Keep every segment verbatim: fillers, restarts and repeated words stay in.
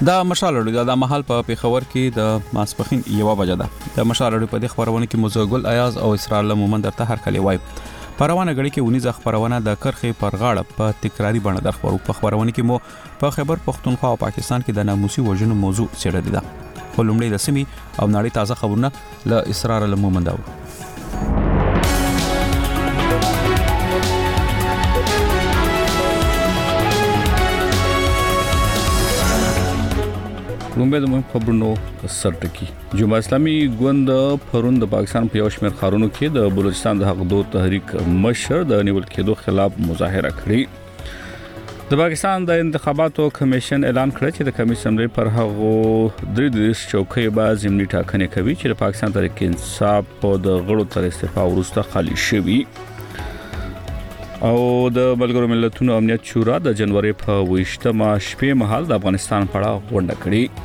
دا مشال اړو د محل په پیښور کې د ماسپخین یو بجه ده د مشال اړو په د خبرونه کې موزګل ایاز او اسرار له مومن درته هر کلی وای پروانه غړي کې ونی ځ خبرونه د کرخې پر غاړه په تکراری بڼه د خبرو په خبرونه کې مو په خبر پښتونخوا او پاکستان کې د ناموسي وژنو موضوع څېړل ده خو لومړی د سیمې او نړۍ تازه خبرونه له اسرار له مومن دا لومبه د مهم خبرونو سرټکی جمعه اسلامي ګوند پرون د پاکستان په یو شمېر ښارونو کې د بلوچستان د حق دو تحریک مشر د نیول کېدو خلاف مظاهره کړې د پاکستان د انتخاباتو کمیشن اعلان کړ چې د کمیسن پر هغه درې د چوکۍ باز زمینی ټاکنې کوي چې د پاکستان تحریک انصاف په د غړو تر استعفا وروسته خالی شوی او د ملګرو ملتونو امنیت شورا د جنوري په ویشتمه شپې مهال د افغانستان په اړه غونډه کړې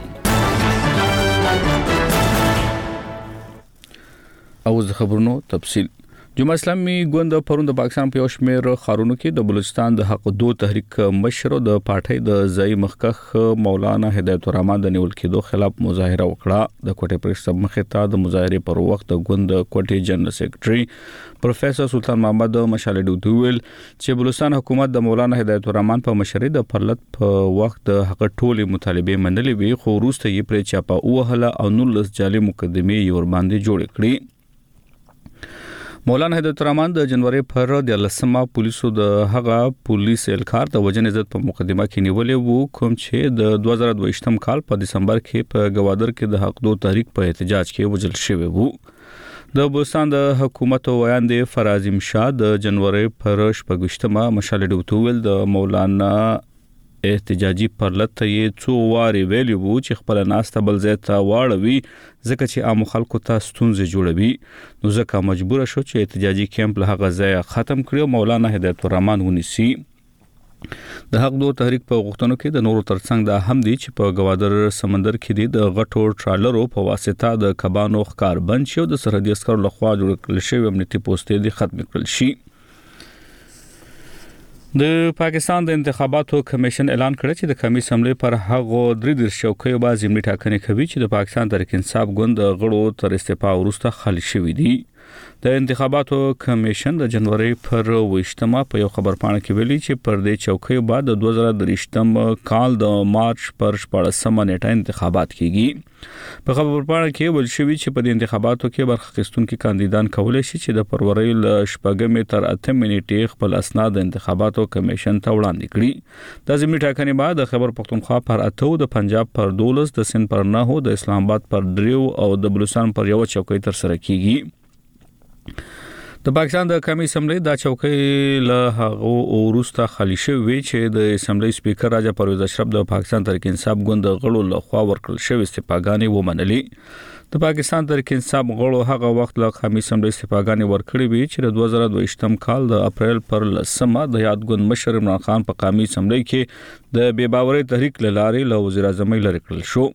او د خبرونو تفصیل جمعه اسلامي ګوند پرون د پاکستان په یو شمېر ښارونو کې د بلوچستان د حق دو تحریک مشر د پارټۍ د ځای مخکخ مولانا هدایت الرحمن د نیول کېدو خلاف مظاهره وکړه د کوټې پرېس مخې ته د مظاهره پر وخت د ګوند کوټې جنرال سیکریټري پروفیسور سلطان محمد مشال ډوډویل چې بلوچستان حکومت د مولانا هدایت الرحمن په مشرۍ د پرلط په وخت د حق ټولي مطالبه منلې وي خو وروسته یې پر چاپه اوهله او نولس جالي مقدمه یې ور باندې جوړ کړې مولانا هدایت الرحمن د جنوري پر د لسمه پولیسو د هغه پولیس الکار د وجن عزت په مقدمه کې نیولې وو کوم چې د دوه زره دوه کال په دسمبر کې په گوادر کې د حق دو تحریک په احتجاج کې وجل شوی وو د بلوچستان د حکومت ویاند فرازم شاه د جنوري پر شپږشتمه مشال ډوټوول د مولانا احتجاجي پرلط یې څو واري ویلی وو چې خپل ناسته بل ځای ته واړوي ځکه چې عام خلکو ته ستونزې جوړوي نو ځکه مجبور شو چې احتجاجي کیمپ له هغه ځای ختم کړي مولانا هدایت الرحمن ونیسي د حق دو تحریک په غوښتنو کې د نورو ترڅنګ د هم دي چې په گوادر سمندر کې د غټو ټرالرو په واسطه د کبانو ښکار بند شو د سرحدي عسکرو لخوا جوړ کړل شوی امنیتي پوسټې د ختم کړل شي د پاکستان د انتخاباتو کمیشن اعلان کړ چې د کمی اسمبلی پر هغه درې د چوکۍ باز زمینی ټاکنې کوي چې د پاکستان تحریک انصاف ګوند غړو تر استعفا وروسته خالی شوی دي د انتخاباتو کمیشن د جنوري پر ویشتمه په یو خبر پاڼه کې ویلي چې پر دې چوکۍ بعد د دوه زره درېشتم کال د مارچ پر شپږمه نیټه انتخابات کیږي په خبر پاڼه کې ویل شوی چې په دې انتخاباتو کې برخه اخیستونکي کاندیدان کولای شي چې د فروری ل شپږمې تر اتمې نیټې خپل اسناد د انتخاباتو کمیشن ته وړاندې کړي د زمینی ټاکنې بعد د خبر پښتونخوا پر اتو د پنجاب پر دولس د سند پر نه د اسلام آباد پر دریو او د بلوچستان پر یو چوکۍ تر سره کیږي د پاکستان د کمی اسمبلی دا چوکۍ له هغه وروسته خالی شوی چې د اسمبلی سپیکر راجا پرویز اشرف د پاکستان تحریک انصاف ګوند غړو له خوا ورکړل شوی استعفاګانې ومنلې د پاکستان تحریک انصاف غړو هغه وخت له کمی اسمبلی استعفاګانې ورکړې وی چې د دوه زره دوه کال د اپریل پر لسمه د یاد ګوند مشر عمران خان په قومي اسمبلی کې د بے باورۍ تحریک لارې له وزیر اعظم لري کړل شو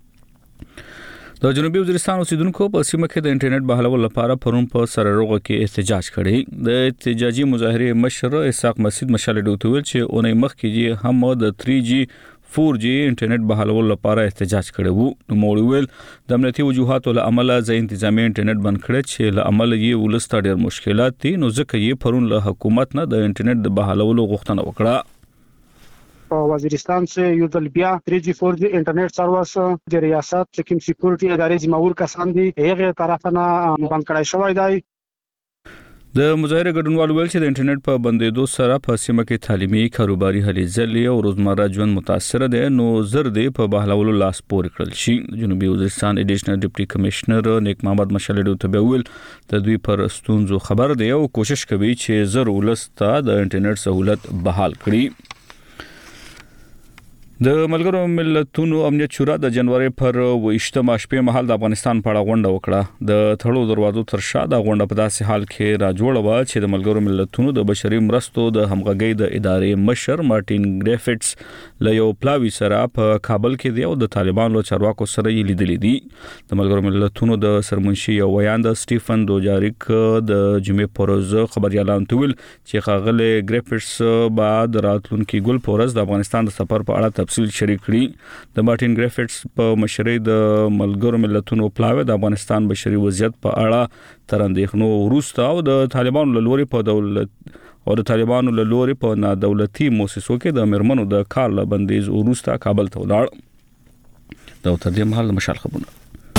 د جنوبي وزیرستان اوسیدونکو په سیمه کې د انټرنیټ بحالولو لپاره پرون په سرروغه کې احتجاج کړی د احتجاجي مظاهره مشر اسحاق مسعود مشال ډوټویل چې اونۍ مخکې هم د تھری جی فور جی انټرنیټ بحالولو لپاره احتجاج کړی وو نو موړویل د امنیتي وجوهاتو له امله ځای انتظامی انټرنیټ بند کړی چې له امله یې ولسته ډېر مشکلات دي نو ځکه یې پرون له حکومت نه د انټرنیټ د بحالولو غوښتنه وکړه وزیرستان سے یو ځل بیا تھری جی فور جی انټرنیټ سروس د ریاست چې کوم سکیورټي ادارې ذمہور کسان دي هغه طرف نه بند کړای شوی دی د مظاهره ګډونوالو ویل چې د انټرنیټ په بندیدو سره په سیمه کې تعلیمي کاروباري هلې ځلې او روزمره ژوند متاثر دي نو زر دي په بهلولو لاس پورې کړل شي جنوبي وزیرستان ایډیشنل ډیپټي کمشنر نیک محمد مشال ډوټویل ویل د دوی پر ستونزو خبر دی او کوشش کوي چې زر ولسته د انټرنیټ سہولت بحال کړي د ملګرو ملتونو امنیت شورا د جنوري پر ویشتمه شپې مهال د افغانستان په اړه غونډه وکړه د تړو دروازو تر شا د غونډه په داسې حال کې را جوړه و چې د ملګرو ملتونو د بشري مرستو د همغږۍ د ادارې مشر مارټین ګریفټس له یو پلاوی سره په کابل کې دی او د طالبانو چارواکو سره یې لیدلې دي د ملګرو ملتونو د سرمنشي یو ویاند سټیفن دوجاریک د جمعې پروز خبري اعلان تول چې خاغله ګریفټس بعد راتلونکي ګل پورز د افغانستان د سفر په اړه تفصیل شریک کړي د مارټین ګریفټس په مشرۍ د ملګرو ملتونو پلاوی د افغانستان بشري وضعیت په اړه تر اندېښنو وروسته او د طالبانو له لوري په دولت او د طالبانو له لوري په نادولتي مؤسسو کې د مرمنو د کار له بندیز وروسته کابل ته ولاړ. دا تر دې مهال مشال خبرونه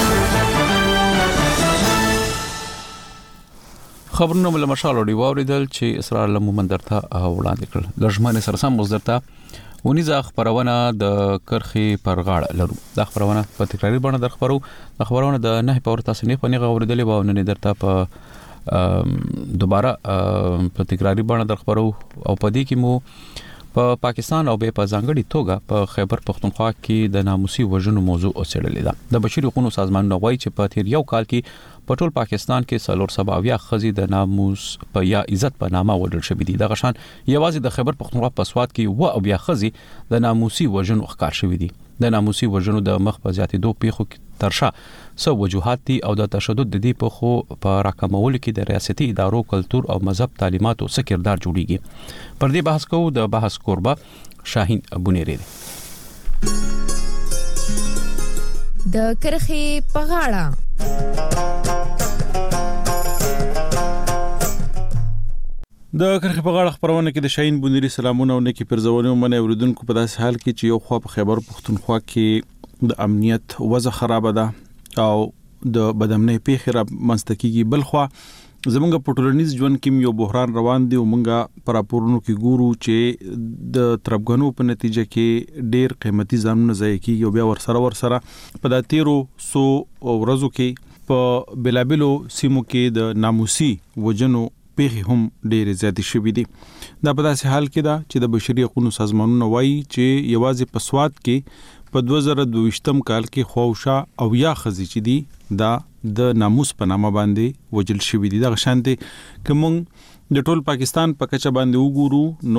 خبرونه مل مشال دی واوریدل چې اسرار له مومن درته وړاندې کړل لږمنه سره سم مزدرته ونیزه خبرونه د کرخي پر غاړه لرو. د خبرونه په تکراری باندې در خبرو د خبرونه د نه په ورته سنې په نه غوړېدلې و نه درته په دوباره په تکراری باندې در خبرو او په دې کې مو په پاکستان او به په ځانګړي توګه په خیبر پختونخوا کې د ناموسي وژنو موضوع اوسېدلې ده. د بشري حقوقو سازمان نووي چې په تیر یو کال کې په ټول پاکستان کې سلور سباویا خزي د ناموس په یا عزت په نامه وډل شوې دي. د غشان یوازې د خیبر پختونخوا په سواد کې و او بیا خزي د ناموسي وژنو ښکار شوې دي. د ناموسي وژنو د مخ په زیاتېدو پیښو ترشا سو وجوهات دي او د تشدد د دې په خو په راکمول کې د ریاستي ادارو کلچر او مذهب تعلیماتو څخه کردار جوړیږي. پر دې بحث کوو د بحث قربا شاهین ابونيري د کرخي پغاړه د کرخي په غاړه خبرونه کې د شاهین بونيري سلامونه او نیکی پرزونه ومنه اوریدونکو په داسې حال کې چې یو خو په خیبر پختونخوا کې د امنیت وضع خراب ده او د بدامنۍ پیښې را منځتکیږي. بل خو زمونږ په ټولنیز ژوند کې یو بحران روان دی او مونږه پر راپورونو کې ګورو چې د تربګنو په نتیجه کې ډېر قیمتي ځانونه ضایع کیږي او بیا ورسره ورسره په د تیرو سو ورځو کې په بلابلو سیمو کې د ناموسي وجنو پیښې هم ډېر زیات شوې دي. دا په داسې حال کې ده چې د بشري حقوقو سازمانونو وایي چې یوازې په سواد کې په دوه زره دوه کال کې خوشا او یا خزي چې دي دا د ناموس په نامه باندې وجل شوې دي. دا غشانته کوم د ټول پاکستان په کچه باندې وګورو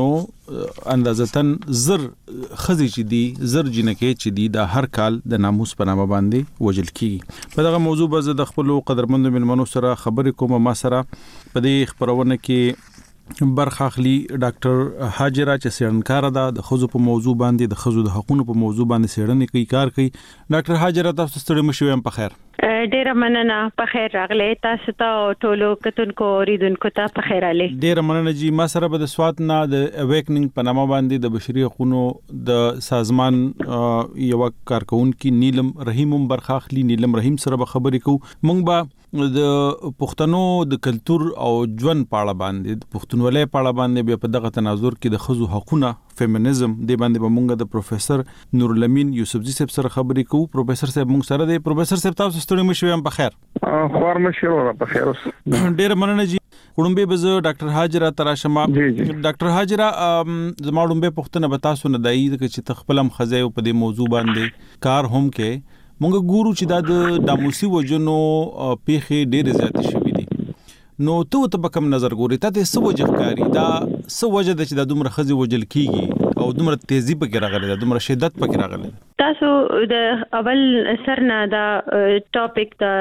نو اندازتن زر خزي چې دي زر جنکه چې دي دا هر کال د ناموس په نامه باندې وجل کیږي. په دغه موضوع به زه د خپل قدرمنو ملمنو سره خبرې کوم. ما سره په دې خبرونه کې برخه اخلي ډاکټر حاجره چې سیړنکار ده د خزو په موضوع باندې د خزو د حقوقو په موضوع باندې سیړنې کوي کار کوي. ډاکټر حاجره تاسو ستړي مشوي هم په خیر. ډیره مننه په خیر راغلی تاسو ته ټولو کتونکو اوریدونکو ته په خیر علي. ډیره مننه جی. ما سره به د سواد نه د اویکنینګ په نامه باندې د بشري حقوقو د سازمان یو کارکونکو نیلم رحیم هم برخه اخلي. نیلم رحیم سره به خبرې کوو. مونږ به د پښتنو د کلچر او ژوند په اړه باندې د پښتونولۍ په اړه باندې په دغه تناظر کې د خزو حقوقو فیمینزم د باندې به مونږ د پروفیسور نور الامین یوسفزی صاحب سره خبرې کوو. پروفیسور صاحب مونږ سره دی. پروفیسور صاحب تاسو ستړي مشوي هم په خیر. خور مشوي په خیر. ډیر مننه جی. وړومبه به زه ډاکټر حاجره تراشما. ډاکټر حاجره زما وړومبه پښتنه به تاسو نه دای چې تخپلم خزای په دې موضوع باندې کار هم کې مونږ ګورو چې دا د ناموسي وجنو پیښې ډېر زیات شوې دي. نو ته ته کوم نظر ګوري ته څه وجه ښکاری دا څه وجه د چې د دومره خزي وجل کیږي او دومره تیزی پکې راغلی دا دومره شدت پکې راغلی؟ تاسو د اول سرنا دا ټاپک دا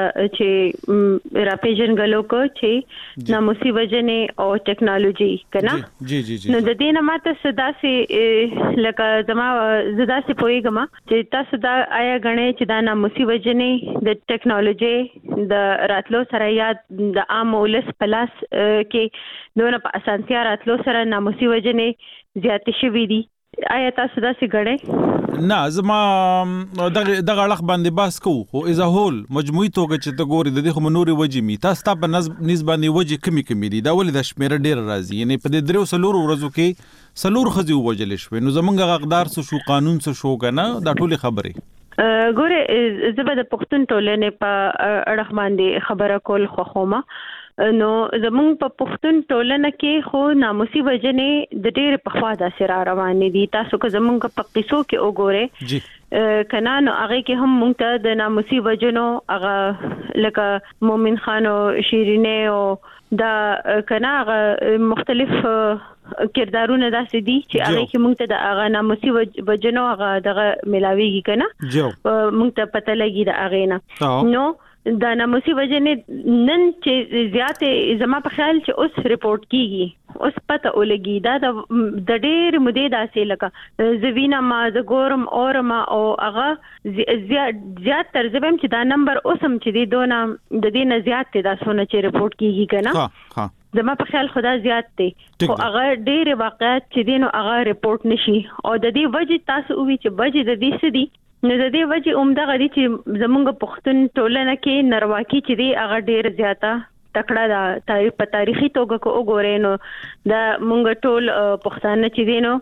چې راپیژن غلو کو چې ناموسي وجنې او ټیکنالوژي کنا جی جی جی. نو د دې نه ماته صدا سي لکه زما زدا سي پويګما چې تاسو دا آیا غنې چې دا ناموسي وجنې د ټیکنالوژي د راتلو سره یا د عام ولس پلاس کې دونه په اسانتیا راتلو سره ناموسي وجنې زیات شوي دي. آیا تاسو دا څه غړې؟ نه زما دغه دغه اړه باندې باس کوو خو از هول مجموعي توګه چې ته ګوري د دې خو منوري وجې می تاسو ته په نسبت وجې کمی کمی دي دا ولې د شمیره ډیر راځي یعنی په دې درو سلور ورځو کې سلور خزي وجل شوی نو زمونږ غقدار څه شو قانون څه شو کنه دا ټولي خبره ګوره زبر د پښتون ټولنې په اړه باندې خبره کول خو خومه نو زمونږ په پښتون ټولنه کې خو ناموسي وجنې د ډېر په خوا د سره روان دي. تاسو که زمونږ په قصو کې وګورئ جی کنا نو هغه کې هم مونږ ته د ناموسي وجنو هغه لکه مومن خان او شیرینه او دا کنا هغه مختلف کردارونه داسې دي چې هغه کې مونږ ته د هغه ناموسي وجنو هغه دغه ملاويږي کنا مونږ ته پته لګي د هغه نه. نو د ناموسي وجنې نن چې زیاتې زما په خیال چې اوس ریپورت کیږي اوس پته ولګي دا د ډېر مودې داسې لکه زوینا ما ز ګورم اور ما او هغه زیات زیات تر زبم چې دا نمبر اوسم چې دی دونه د دې نه زیات دی دا سونه چې ریپورت کیږي کنه ها ها زما په خیال خدا زیات دی خو هغه ډېر واقعیت چې دینو هغه ریپورت نشي او د دې وجه تاسو وی چې وجه د دې سدي نو د دې وجه عمده غدي چې زمونږ پښتون ټولنه کې نرواکی چې دی هغه ډېر زیاته تکړه دا تاریخ په تاریخي توګه کو وګورئ نو د مونږ ټول پښتانه چې دینو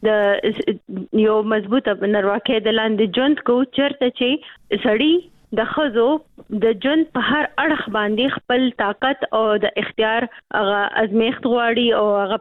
د یو مضبوطه نرواکی د لاندې ژوند کو چرته چې سړی د خزو د جون په هر اړخ باندې خپل طاقت او د اختیار هغه ازمیخت غواړي او هغه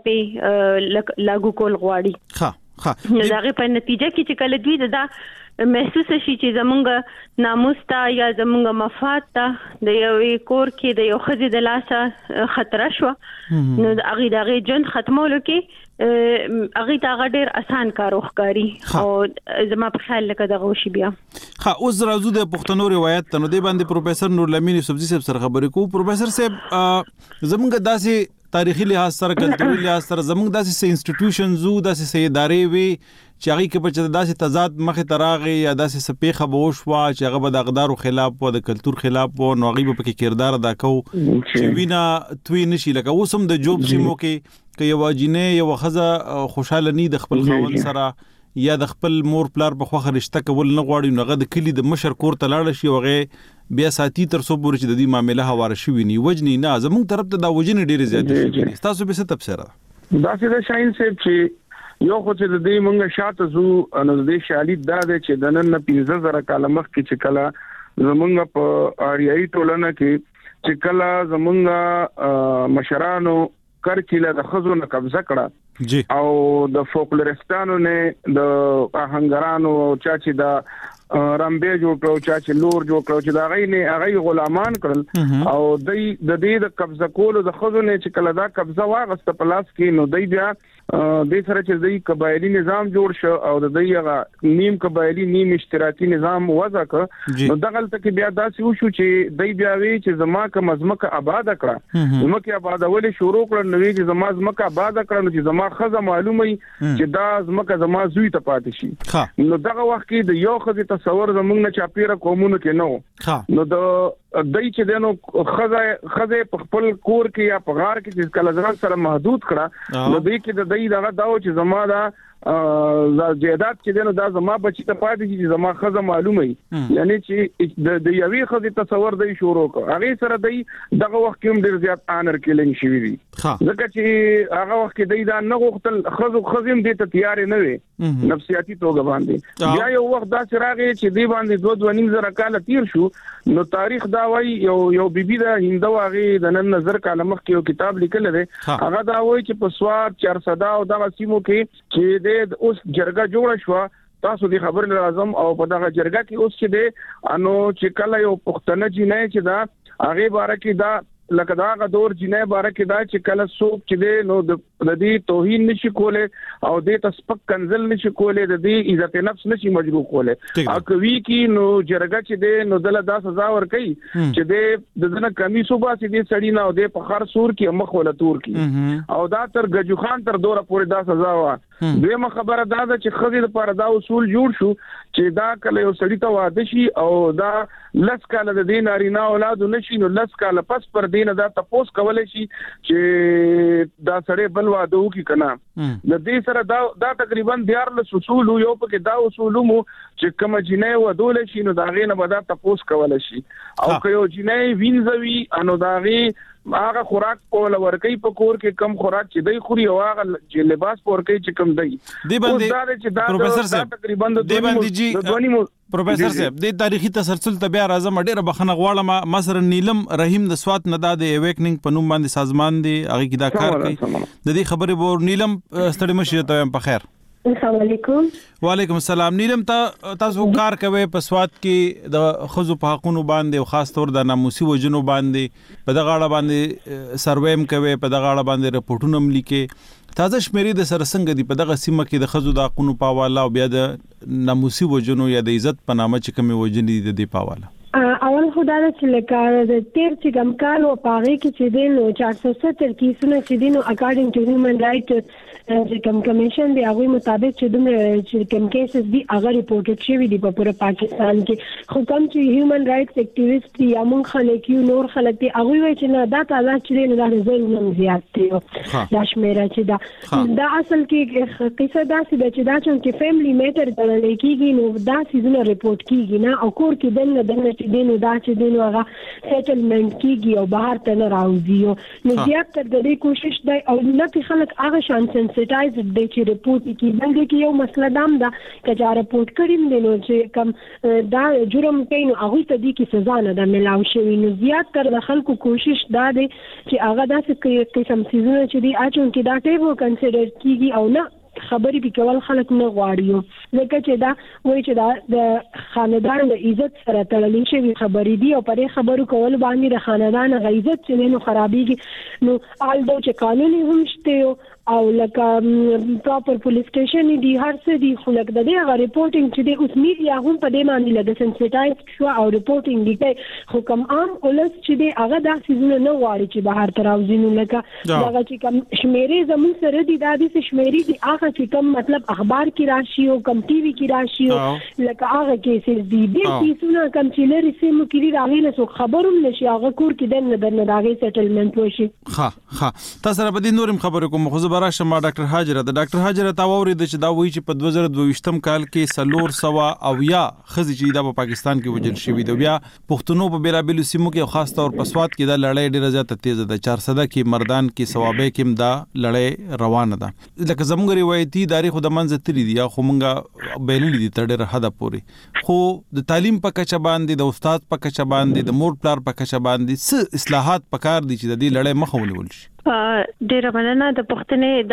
په لاګو کول غواړي ها ها نو دا غي په نتیجه کې چې کله دوی دا محسوس شي چې زمونږ ناموس ته یا زمونږ مفاد ته د یو کور کې د یو خزي د لاسه خطر شو نو هغه د هغه جون ختمولو کې هغه تا غډیر آسان کار وکړي او زما په خیال لکه دغه وشي بیا ها اوس راځو د پښتنو روایت ته نو د باندې پروفیسور نور لمین یوسفزي صاحب سره خبرې کوو. پروفیسور صاحب زمونږ داسې تاریخي لحاظ سره کلتوري لحاظ سره زمونږ داسې انسټیټیوشنز او داسې ادارې وي چې هغه کې په داسې تضاد مخه تراغي یا داسې سپېخه بوشوا چې هغه به د اقدارو خلاف او د کلچر خلاف او نو هغه په کې کردار ادا کوي چې وینا توی نشي لکه اوسم د جوب سیمو کې که یو جنې یو خزه خوشاله ني د خپل خاوند سره یا د خپل مور پلار په خوخه رشتہ کول نه غواړي نو غد کلی د مشر کور ته لاړ شي وغه بیا ساتي تر څو پورې چې د دې معاملې حواله شوی ني وجني نه زموږ طرف ته دا وجني ډېر زیات شي تاسو به څه تفسیر دا چې د شاين صاحب چې یو خو چې د دې مونږه شاته زو نو د دې شالید دا چې د نن پنځه زره کال مخکې چې کله زمونږ په اړیایي ټولنه کې چې کله زمونږ مشرانو کرکله د خزو نه قبضه کړه او د فولکلوریستانو نه د آهنګرانو چا چې د رمبه جوړ کړو چا چې لور جوړ کړو چې دا غي نه هغه غلامان کړل او د د دې د قبضه کولو د خزو نه چې کله دا قبضه واغسته په لاس کې نو دی بیا د سره چې د قبایلی نظام جوړ شو او د دې نیم قبایلی نیم اشتراکي نظام وضع کړ نو دغه تل بیا دا شو چې دی بیا وی چې زما کوم ازمکه آباد کړه زمکه آباد ولې شروع کړ نو چې زما ازمکه آباد کړه نو چې زما خزه معلومه چې دا ازمکه زما زوی ته پاتې شي نو دغه وخت کې د یو خزه تصور زمونږ نه چاپیره قومونو کې نو نو د دای چې دنو خزه خزه په خپل کور کې یا په غار کې چې کله ځان سره محدود کړه نو دای کې د دای دغه داو چې زما دا جیدات چې دنو دا زما بچی ته پاتې چې زما خزه معلومه یعنی چې د یوې خزه تصور دی شروع کړ هغه سره دی دغه وخت کې هم ډیر زیات آنر کیلینګ شوی دی ځکه چې هغه وخت کې دی دا نه غوښتل خزو خزم دې ته تیار نه وي نفسیاتی توګه باندې بیا یو وخت دا چراغ چې دی باندې دوه دوه نیم زره کال تیر شو نو تاریخ دا وایي یو یو بیبي دا هندو هغه د نن نظر کاله مخ کې یو کتاب لیکل دی هغه دا وایي چې په سوار چار صدا او دغه سیمو کې چې د اوس جرګه جوړ شو تاسو دې خبر لازم او په دغه جرګه کې اوس چې دی انو چې کله یو پښتنه جنې چې دا هغه باره کې دا لکه دا غدور جنې باره کې دا چې کله سوق چې دی نو د دې توهین نشي کوله او د تسپک کنزل نشي کوله د دې عزت نفس نشي مجروح کوله او کوي کې نو جرګه چې دی نو دله دا سزا ور کوي چې دی د دنه کمی صوبه چې دی سړی نه او د په خر سور کې مخ ولا تور کې او دا تر گجو خان تر دوره پورې دا سزا وا دیمه خبره دا ده چې خزي لپاره دا اصول جوړ شو چې دا کله یو سړی ته واده شي او دا لس کاله د دین ارینا اولاد نشي نو لس کاله پس پر دین دا تپوس کولای شي چې دا سړی بل واده وکي کنه د دې سره دا دا تقریبا دیار له اصول یو په دا اصول مو چې کوم جنې ودول شي نو دا غینه به دا تپوس کولای شي او که یو جنې وینځوي انو دا غي هغه خوراک کول ورکې په کور کې کم خوراک چې دی خوري او هغه چې لباس پورکې چې کم دی دی باندې پروفیسور صاحب تقریبا د دی باندې جی پروفیسور صاحب د تاریخي تسلسل ته بیا راځم ډیره بخنه غواړم مصر نیلم رحیم د سوات نه د ایویکنینګ په نوم باندې سازمان دی هغه کې دا کار کوي د دې خبرې بور نیلم ستړي مشه ته په خیر السلام علیکم وعلیکم السلام نیلم تا تاسو کار کوي په سوات کې د خزو په حقونو باندې او خاص طور د ناموسي وجنو باندې په دغه اړه باندې سرویم کوي په دغه اړه باندې رپورټونه هم لیکي تازه شمیرې د سرسنګ دی په دغه سیمه کې د خزو د حقونو په حواله او بیا د ناموسي وجنو یا د عزت په نامه چې کومې وجنې د دې په حواله اول خو خدا چې لکه د تیر چې کم کال او پاره کې چې دینو چار سو ستر کیسونه چې دینو اکارډینګ ټو هیومن رائټ چې کم کمیشن دی هغه مطابق چې دومره چې کم کیسز دی هغه ریپورټډ شوی دی په پوره پاکستان کې خو کوم چې هیومن رائټس اکټیویسټ دی امون خلک یو نور خلک دی هغه وایي چې نه دا تعداد چې نه دا زر زیات دی دا شمیره چې دا دا اصل کې قصه دا چې دا چې فیملی میټر ګڼل کېږي نو دا سيزونه ریپورټ کیږي نه او کور کې دنه دنه چې دینو دا چې دینو هغه سیټلمنٹ کیږي او بهر ته نه راوځي نو زیات تر دې کوشش دی او نه خلک هغه شان سنسټایز دي چې ریپورت کیږي بلکې کې یو مسله دام دا چې چې ریپورت کړیم دي نو چې کم دا جرم کوي نو هغه ته دي کې سزا نه ده ملاو شوی نو زیات تر خلکو کوشش دا دی چې هغه داسې قسم سيزونه چې دي اچون کې دا ټیبو کنسیډر کیږي او نه خبرې به کول خلک نه غواړي لکه چې دا وایي چې دا د خاندان د عزت سره تړلې شوی خبرې دي او پرې خبرو کول باندې د خاندان د عزت چې نو خرابېږي نو آلدو چې قانوني هم شته او لکه پراپر پولیس سټیشن دی هر څه دی خو لکه د دې غا ریپورټینګ چې د اوس میډیا هم په دې باندې لګ سنسټایز شو او ریپورټینګ دی کوي خو کوم عام ولس چې دی هغه دا سيزونه نه غواړي چې بهر تر اوځینو لکه دا چې کوم شمیرې زمون سره دی دا د شمیرې دی هغه چې کوم مطلب اخبار کې راشي او کوم ټي وي کې راشي لکه هغه کیسز دی د کیسونو کوم چې لري سیمو کې راغلي نه څو خبروم نشي هغه کور کې د نه د راغلي سیټلمنٹ وشي ها ها تاسو سره به د نورم خبرو کوم خو برا شمه ډاکټر حاجره د ډاکټر حاجره تا ووري د چې دا وایي چې په دوه زره دوه ویشتم کال کې سلور سوا او یا خزي چې دا په پاکستان کې وجل شوی دی بیا پښتنو په بیرابلو سیمو کې او خاص طور په سواد کې دا لړۍ ډیره زیاته تیز ده چار صده کې مردان کې ثوابه کې دا لړۍ روانه ده لکه زموږ روایتي تاریخ د منځ تری دی خو مونږه بیللی دي تر ډیره حد پورې خو د تعلیم په کچه باندې د استاد په کچه باندې د مور پلار په کچه باندې څه اصلاحات پکار دي چې د دې لړۍ مخه ونیول شي ډیر مننه د پښتنې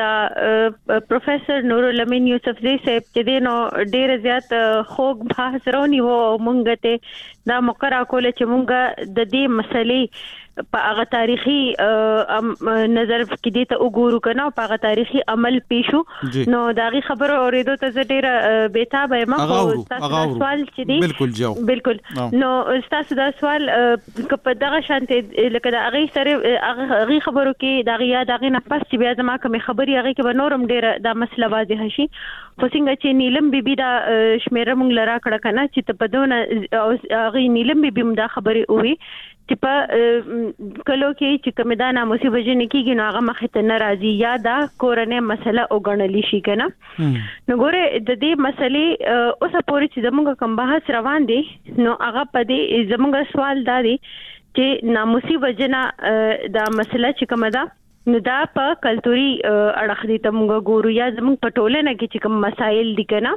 د پروفیسور نور الامین یوسف زی صاحب چې دینو ډیر زیات خوږ بحث رونی وو مونږ ته دا مقرره کول چې مونږ د دې مسلې په هغه تاریخي نظر کې دې ته وګورو کنه په هغه تاریخي عمل پیښو نو داغي خبر اوریدو ته ډیر بیتاب یم خو تاسو سوال چې دی بالکل جو بالکل نو تاسو دا سوال په دغه شانته لکه دا هغه سره هغه خبرو کې دا غیا دغه نه پس چې بیا زما کوم خبري هغه کې به نورم ډیر دا مسله واضح شي خو څنګه چې نیلم بیبي دا شمیره مونږ لرا کړه کنه چې ته په دونه هغه نیلم بیبي مونږ دا خبري وې چې په کلو کې چې کوم دا ناموسي وجنه کېږي نو هغه مخ ته ناراضي یا دا کورنۍ مسله وګڼل شي کنه نو ګوره د دې مسلې اوسه پورې چې زموږ کوم بحث روان دي نو هغه په دې زموږ سوال دا دی چې ناموسي وجنه دا مسله چې کومه ده نو دا په کلتوري اړخ دي ته موږ ګورو یا زموږ په ټولنه کې چې کوم مسایل دي کنه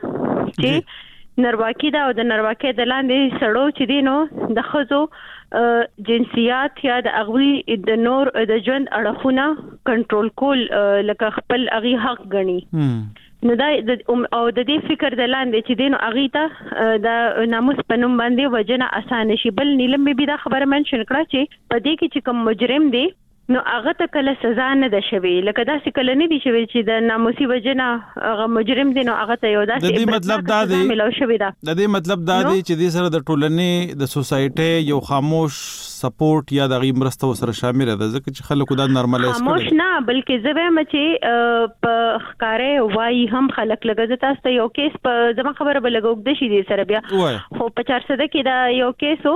چې نرواکی دا او د نرواکی د لاندې سړو چې دي نو د خزو جنسیات یا د اغوی د نور د ژوند اړخونه کنټرول کول لکه خپل اغي حق غني نو دا او د دې فکر د لاندې چې دین اغي ته د ناموس پنوم باندې وجنه اسانه شي بل نیلم به دا خبره منشن کړه چې په دې کې چې کوم مجرم دی نو هغه ته کله سزا نه ده شوی لکه دا څه کله نه دي شوی چې د ناموسي وجنه هغه مجرم دی نو هغه ته یو داسې د دې مطلب دا دی ملو شوی دا د دې مطلب دا دی چې د سره د ټولنې د سوسايټي یو خاموش سپورټ یا د غي مرسته سره شامل ده ځکه چې خلکو دا نارملایز کړي خاموش نه بلکې زه به چې په ښکارې وای هم خلک لګز تاسو ته یو کیس په ځما خبره به لګوک د شي دي سره بیا خو په چار صده کې دا یو کیسو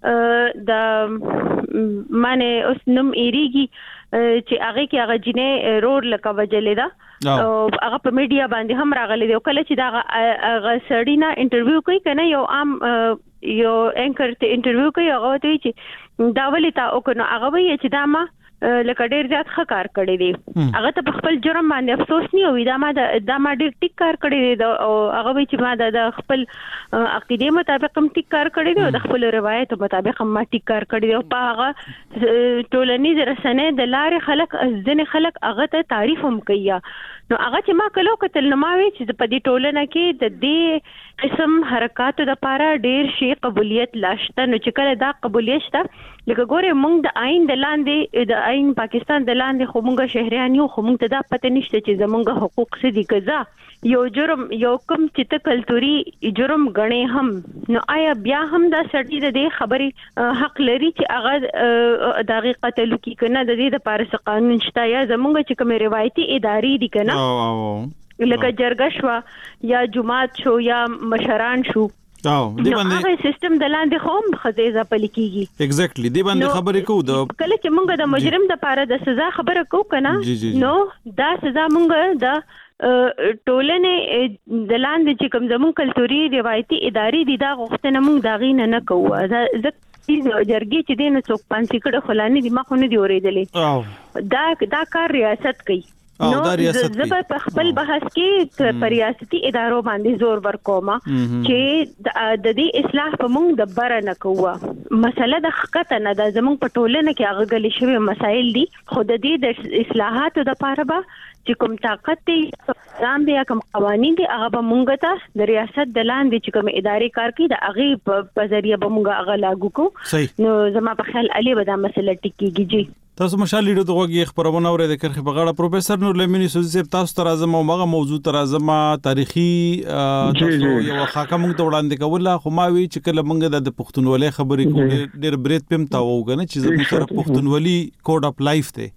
د معنی اوس نوم ایریږي چې هغه کې هغه جنې رور لکه وجلې ده او هغه په میډیا باندې هم راغلي دی کله چې دا هغه سړی نه انټرویو کوي کنه یو عام یو انکر ته انټرویو کوي هغه ته چې دا ولې تا او کنه هغه وایي چې دا ما لکه ډیر زیات ښه کار کړی دی هغه ته په خپل جرم باندې افسوس نه وي دا ما دا ما ډیر ټیک کار کړی دی او هغه وایي چې ما د خپل عقیده مطابق هم ټیک کار کړی دی او د خپل روایت مطابق هم ما ټیک کار کړی دی او په هغه ټولنیز رسنۍ د لارې خلک ځنې خلک هغه ته تعریف هم کوي نو هغه چې ما کلو کتل نو ما وی چې په دې ټولنه کې د دې قسم حرکاتو د لپاره ډیر شي قبولیت لاشته نو چې کله دا قبولیت شته لکه ګوره موږ د آئین د لاندې د د عین پاکستان د لاندې خو مونږ شهريان یو خو مونږ ته دا پته نشته چې زمونږ حقوق څه دي کزا یو جرم یو کوم چې ته کلتوري جرم غنې هم نو آیا بیا هم دا سړی د دې خبرې حق لري چې هغه دغه قتل کی کنه د دې د پارس قانون شته یا زمونږ چې کوم روایتي ادارې دي کنه لکه جرګه شو یا جماعت شو یا مشران شو او دې باندې هغه سیستم د لاندې قوم خزیزه پلي کیږي ایگزیکټلی دې باندې خبرې کوو د کله چې مونږ د مجرم د پاره د سزا خبره کوو کنه نو دا سزا مونږ د ټولنې د لاندې چې کوم زمون کلتوري روایتي ادارې دي دا غوښتنه مونږ دا غینه نه کوو ځکه جرګې چې دین څوک پانسي کړه خلاني دي ما خو نه دی اورېدلې دا دا کار ریاست کوي نو زه په خپل بحث کې پر ریاستي ادارو باندې زور ورکوم چې د دې اصلاح په موږ د بره نه کوه مسله د حقیقت نه د زموږ په ټولنه کې هغه غلي شوی مسایل دي خو د دې د اصلاحاتو د لپاره به چې کوم طاقت دی ځان دی کوم قوانين دي هغه به مونږ ته د ریاست د لاندې چې کوم ادارې کار کوي د هغه په ذریعہ به مونږ هغه لاګو کو نو زما په خیال علي به دا مسله ټیکيږي جی تاسو مشال لیدو دغه خبرونه اورئ د کرخي په غاړه پروفیسور نور لمنی سوزي صاحب تاسو تر اعظم او مغه موضوع تر اعظم تاریخي تاسو یو خاکه مونږ ته وړاندې کوله خو ما وی چې کله مونږ د پښتونولۍ خبرې کوو ډېر بریت پم تاو غنه چې زموږ سره پښتونولي کوډ اف لایف ته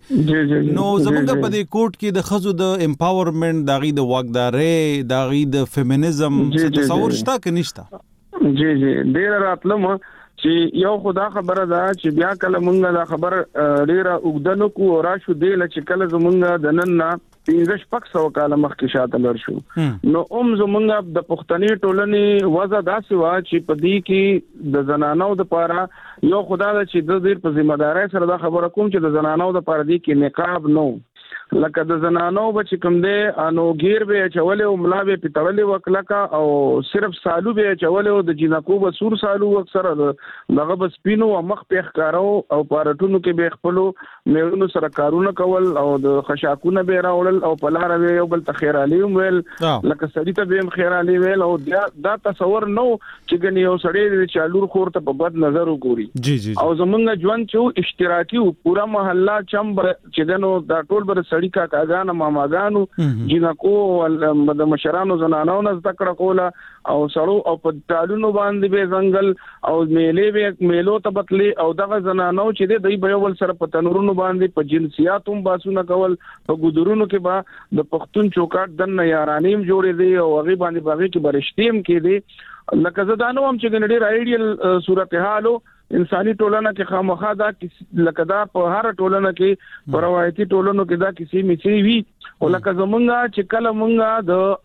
نو زموږ په دې کوډ کې د خزو د امپاورمنت داغي د واګداري داغي د فیمینیزم تصور شته کې نشته جی جی ډېر راتلم چې یو خدا خبره ده چې بیا کله مونږه دا خبر ډیره وګدنو کو را شو دی چې کله زمونږه د نن نه پنځه شپږ سو کاله مخکې شاته لر شو نو اوم زمونږه د پښتني ټولنې وضع داسې وا چې په دې کې د زنانو د پاره یو خدا ده چې د دې په ذمہ داري سره دا خبره کوم چې د زنانو د پاره دې کې نقاب نو لکه د زنانو بچ کوم دی انو غیر به چولې او ملا به پټولې وکلکا او صرف سالو به چولې او د جنکو به سور سالو اکثر دغه بس پینو او مخ په ښکارو او پارټونو کې به خپلو مېونو سره کارونه کول او د خشاکونه به راوړل او په لار به یو بل ته خیر علي ویل لکه سړی ته به خیر علي ویل او دا تصور نو چې ګنې یو سړی د چالور خور ته په بد نظر وګوري جی جی او زمونږ ژوند چې اشتراکي پورا محله چمبر چې دنو دا ټول بر سړی کا کاغانه ماماګانو جنکو د مشرانو زنانو نه ذکر کوله او سړو او په ټالونو باندې به ځنګل او میلې به میلو ته بتلي او دغه زنانو چې د دوی بل سره په تنورونو باندې په جنسیاتوم باسونه کول په ګودرونو کې با د پښتون چوکاټ د نه یارانیم جوړې دي او هغه باندې باغې کې برشتیم کې دي لکه زدانو هم چې ګنډي رایډیل صورتحالو انساني ټولنه کې خامخا دا لکه دا په هر ټولنه کې په روایتي ټولنو کې دا کسی میچي وی او لکه زمونږه چې کله مونږه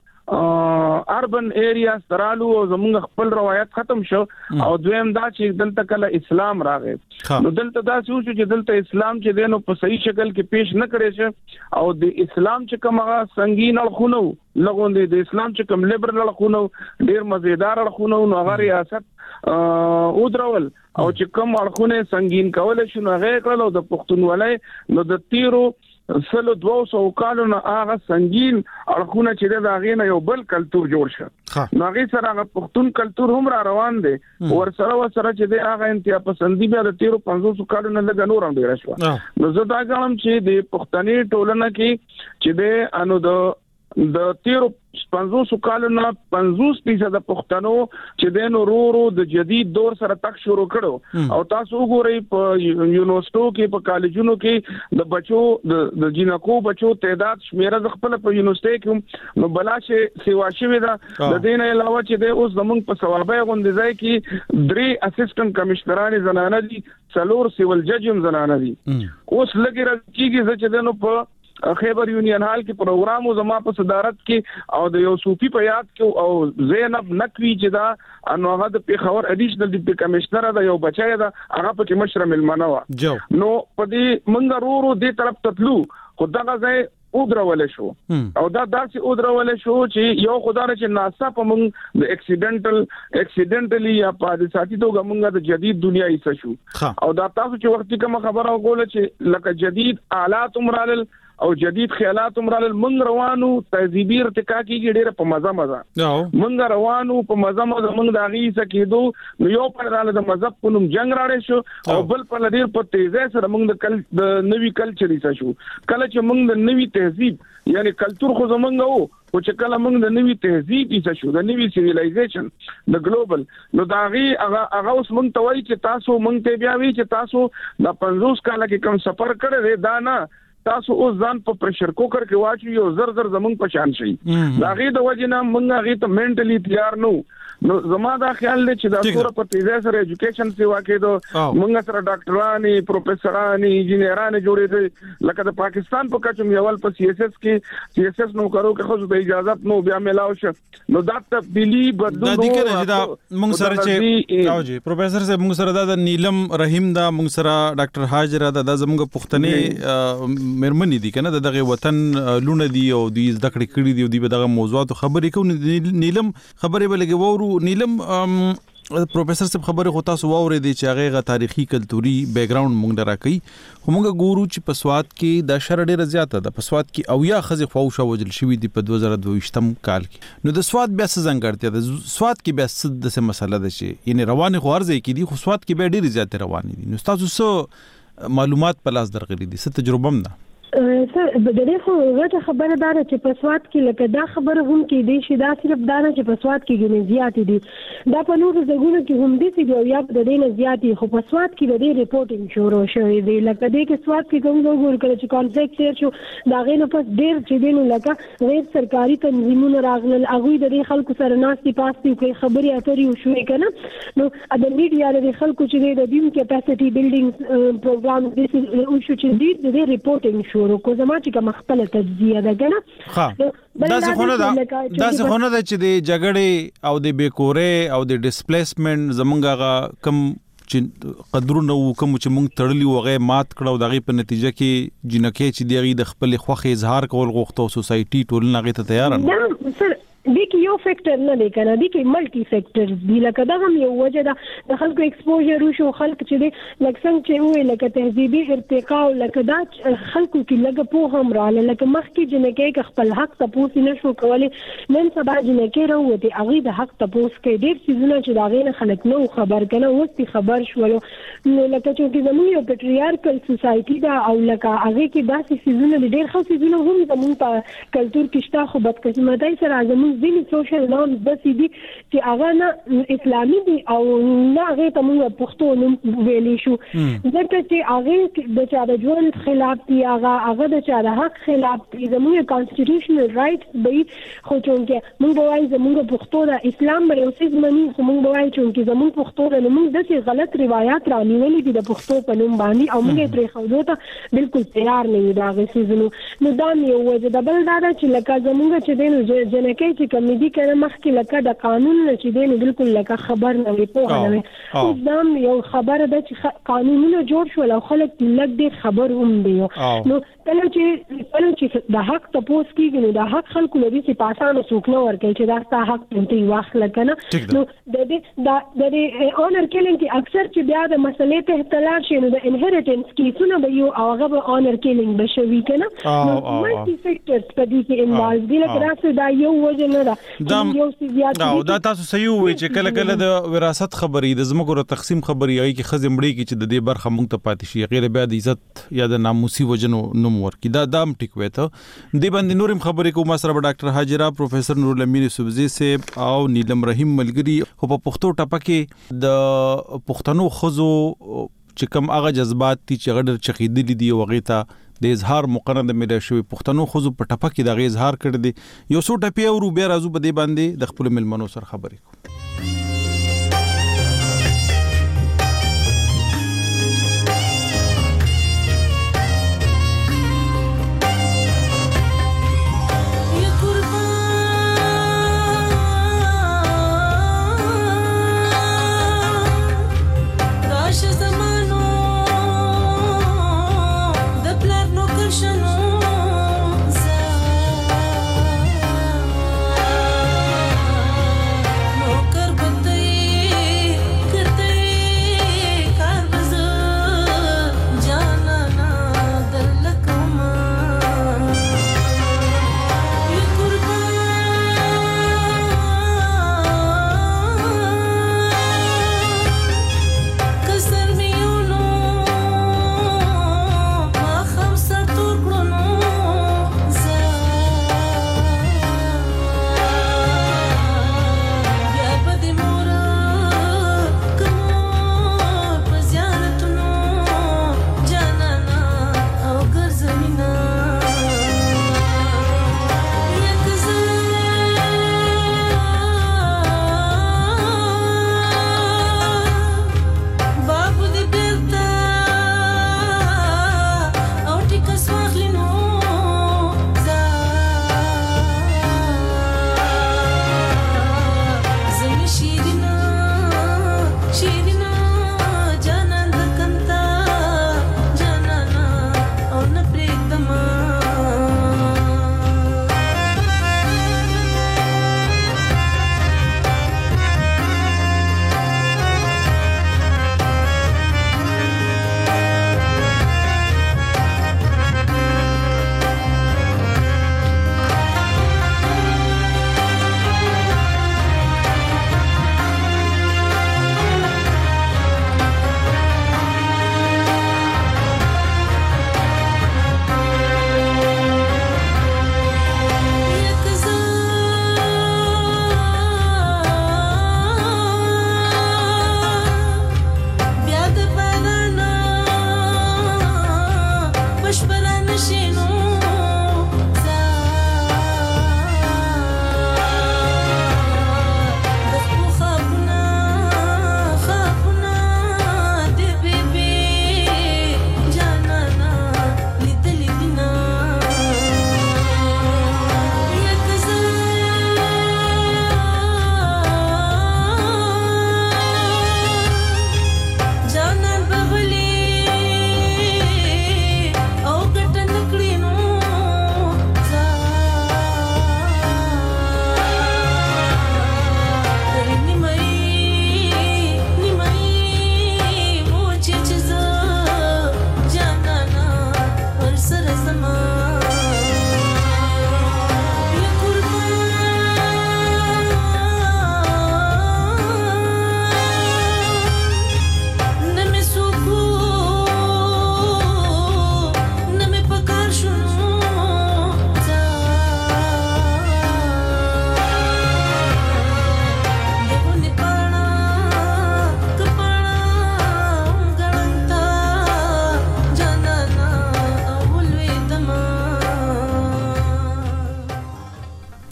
د اربن ایریا سترالو او زمونږ خپل روایت ختم شو او دویم دا چې دلته کله اسلام راغی نو دلته دا چې دلته اسلام چې دینو په صحیح شکل کې پیش نه کړی شه او د اسلام چې کومه سنگین اړخونه لغوندې د اسلام چې کوم لیبرل اړخونه ډیر مزیدار اړخونه نو هغه ریاست او درول او چې کوم اړخونه سنگین کول شي نو هغه کړل او د پښتونولۍ نو د تیرو سلو دوه سو کالو نه هغه سنگین اړخونه چې دا غینه یو بل کلچر جوړ شه نو هغه سره هغه پښتون کلچر هم را روان دي ور سره ور سره چې دا هغه انتیا پسندي بیا د تیرو پنځوس کالو نه لګ نور هم ډیر شو نو زه دا غواړم چې د پښتني ټولنه کې چې د انو د د تیرو پنځوس کالو نه پنځوس فیصد پښتنو چې د نورو د جدید دور سره تک شروع کړو او تاسو وګورئ په یونیورسيټو کې په کالجونو کې د بچو د جنکو بچو تعداد شمیره د خپل په یونیورسيټي کې نو بلاشه سیوا شوی دا د دین علاوه چې د اوس زمونږ په ثوابه غونډه ځای کې درې اسسټنټ کمشنران زنانه دي څلور سیول ججم زنانه دي اوس لګي راځي چې دنو په خیبر یونین حال کې پروګرام او زما په صدارت کې او د یو صوفي په یاد کې او زینب نقوی چې دا انو هغه د پیښور اډیشنل ډیپټي کمشنر دا یو بچای دا هغه په کې مشر ملمنه وا نو په دې منګ رورو دې طرف تطلو خدای ځای او درول شو او دا داسې او درول شو چې یو خدای چې ناسا په موږ د اکسیډنټل اکسیډنټلی یا په حادثاتي توګه موږ د جدید دنیا ایسه شو او دا تاسو چې وخت کوم خبره وکړه چې لکه جدید آلات عمرال او جدید خیالات عمرال منګ روانو تهذیبي ارتقا کیږي ډېر په مزه مزه منګ روانو په مزه مزه منګ د اغي سکیدو نو یو پر رااله د مذهب په نوم جنگ راړې شو او بل په ډېر په تیزه سره منګ د کل د نوي کلچر ایسه شو کله چې منګ د نوي تهذیب یعنی کلچر خو زمونږ وو او چې کله موږ د نوي تهذیب ایسه شو د نوي سیویلایزیشن د ګلوبل نو دا غي هغه هغه اوس موږ ته وایي چې تاسو موږ ته بیا وی چې تاسو د پنځوس کاله کې کم سفر کړی دا نه تاسو اوس ځان په پرشر کوکر کې واچو یو زر زر زمونږ په شان شي دا غي د وجه نه موږ هغه ته منټلی تیار نو نو زما دا خیال دی چې دا ټول په تیزه سره ایجوکیشن سیوا کې دو موږ سره ډاکټرانی پروفیسورانی انجینرانی جوړې دي لکه د پاکستان په کچم یول په سی اس اس کې سی اس اس نو کارو کې خو د اجازه نو بیا ملاو شه نو دا تبدیلی بدلون دا دغه چې دا موږ سره چې او جی پروفیسور صاحب موږ سره دا نیلم رحیم دا موږ سره ډاکټر حاجره دا زموږ پښتني مرمنې دي کنه دغه وطن لونه دي او د زده کړې کړې دي او د دغه موضوعات خبرې کوي نیلم خبرې بلګي وورو نیلم پروفیسور صاحب خبره خو تاسو واورې دي چې هغه تاریخي کلتوري بیک گراوند مونږ دراکې هم موږ ګورو چې په سواد کې د شر ډیره زیاته ده په سواد کې او یا خزي فوښه وجل شوې دي په دوه زره دوه کال کې نو د سواد بیا څه ځانګړتیا ده سواد کې بیا څه د څه مسله ده چې یعنی رواني خو ارزه کې دي خو سواد کې به ډیره زیاته رواني دي نو تاسو څه معلومات په لاس درغلي دي څه تجربه هم ده سر د دې خو غټه خبره ده چې په سواد کې لکه دا خبره هم کې دي چې دا صرف دا نه چې په سواد کې ګنې زیات دي دا په نورو ځایونو کې هم دي چې یا په دې نه زیات خو په سواد کې د دې ریپورټینګ شروع شوی دی لکه دې کې سواد کې کوم ډول کړي چې کانفلیکټ شیر شو دا غي نه پس ډېر چې دین لکه غیر سرکاري تنظیمونه راغلل هغه د دې خلکو سره ناستي پاستي کوي خبري اترې وشوي کنه نو د میډیا د خلکو چې د دیم کیپاسټي بلډینګ پروګرام د او شو چې دې ریپورټینګ شو ورو کو زما چې کوم خپل تجزیه ده کنه ها دا څه خونه ده دا څه خونه ده چې د جګړې او د بیکورې او د ډیسپلیسمنت زمونږه کم چې قدرونه کوم چې مونږ تړلی وغه مات کړو دغه په نتیجه کې جنکه چې دغه د خپل خوخه اظهار کول غوښتو سوسايټي ټولنه غي ته تیار نه سر دې کې یو فیکٹر نه دی کنه دې کې ملټي فیکٹرز دی لکه دا هم یو وجه ده د خلکو ایکسپوژر شو خلک چې دی لکه څنګه چې وې لکه تهذیبي ارتقا او لکه دا خلکو کې لګه په هم رااله لکه مخکې جنکه خپل حق تاسو نه شو کولای نن سبا جنکه راوته هغه د حق تاسو کې ډېر څه چې دا غي نه خلک نو خبر کنه وستي خبر شول نو لکه چې زموږ یو پیټریارکل سوسايټي دا او لکه هغه کې داسې سيزونه ډېر خاص سيزونه هم زموږ په کلچر کې شته خو بدقسمتۍ سره زموږ ځینې سوشل نورمز د سې دي چې هغه نه اسلامي دي او نه هغه ته موږ پښتو نوم ویلې شو ځکه چې هغه د چا د ژوند خلاف دي هغه هغه د چا د حق خلاف دي زموږ کانسټیټیوشنل رائټس به خو چې موږ وایو زموږ پښتو د اسلام بل اوسې زمونږ خو موږ وایو چې زموږ پښتو د موږ د غلط روایت را نیولې دي د پښتو په نوم باندې او موږ پرې خو ته بالکل تیار نه یو دا غوښتنه نو دا یو وجه د بل دا چې لکه زموږ چې د جنکه چې کمی دي کنه مخکې لکه د قانون نه چې دی نو بالکل لکه خبر نه وي په هغه اوس دا یو خبره ده چې قانونونه جوړ شو او خلک لږ ډېر خبر هم دی نو کله چې کله چې د حق تاسو کېږي نو د حق خلکو لري چې پاسانه څوک نه ورکړي چې دا ستا حق ته واخله کنه نو د دې د دې اونر کیلینګ کې اکثر چې بیا د مسلې ته اختلاف شي نو د انهریټنس کیسونه به یو هغه به اونر کیلینګ بشوي کنه نو ملټي فیکټرز په دې کې انوالو دي لکه راځي دا یو وجه نه ده دا دا تاسو صحیح وي چې کله کله د وراثت خبرې د زموږ ور تقسیم خبرې هي کې خزمړي کې چې د دې برخه مونږ ته پاتې شي غیر بیا د عزت یا د ناموسي وجنو نوم ورکی دا دام ټیک وې ته د باندې نورم خبرې کوم سره ډاکټر حاجره پروفیسور نور الامین سبزی سے او نیلم رحیم ملګری خو په پښتو ټپکه د پښتنو خزو چې کوم هغه جذبات چې غډر چقیدلی دی وغه ته د اظهار مقرره مې شوی پښتنو خزو په ټپکه د اظهار کړ دي یو څو ټپی او بیا راځو په دې باندې د خپل ملمنو سره خبرې کوو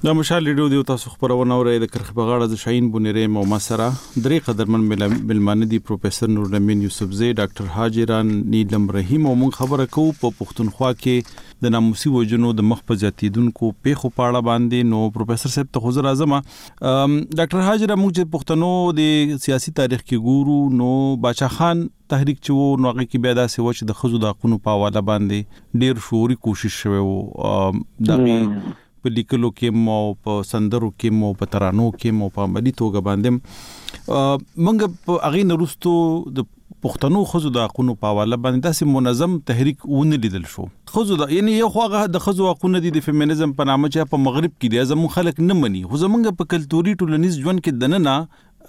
د مشال ریډیو دی تاسو خبرونه اورئ د کرخ بغاړه د شاهین بونری مو مسره درې قدرمن ملمانه دي پروفیسور نور الامین یوسفزی ډاکټر حاجران نیلم رحیم او مون خبره کو په پښتونخوا کې د ناموسي وجنو د مخ په زیاتیدونکو پیښو پاړه باندې نو پروفیسور صاحب ته حضور اعظم ډاکټر حاجر موږ چې پښتنو د سیاسي تاریخ کې ګورو نو باچا خان تحریک چې وو نو هغه کې بیا داسې و چې د خزو د حقونو په حواله باندې ډیر شعوري کوشش شوی وو دغه په لیکلو کې مو په سندرو کې مو په ترانو کې مو په عملي توګه باندې موږ په هغه نورستو د پښتنو خزو د حقونو په حواله باندې داسې منظم تحریک ونه لیدل شو خزو د یعنی یو خو د خزو حقونه دي د فیمینیزم په نامه چې په مغرب کې دي زموږ خلک نه مني خو زموږ په کلتوري ټولنیز ژوند کې دننه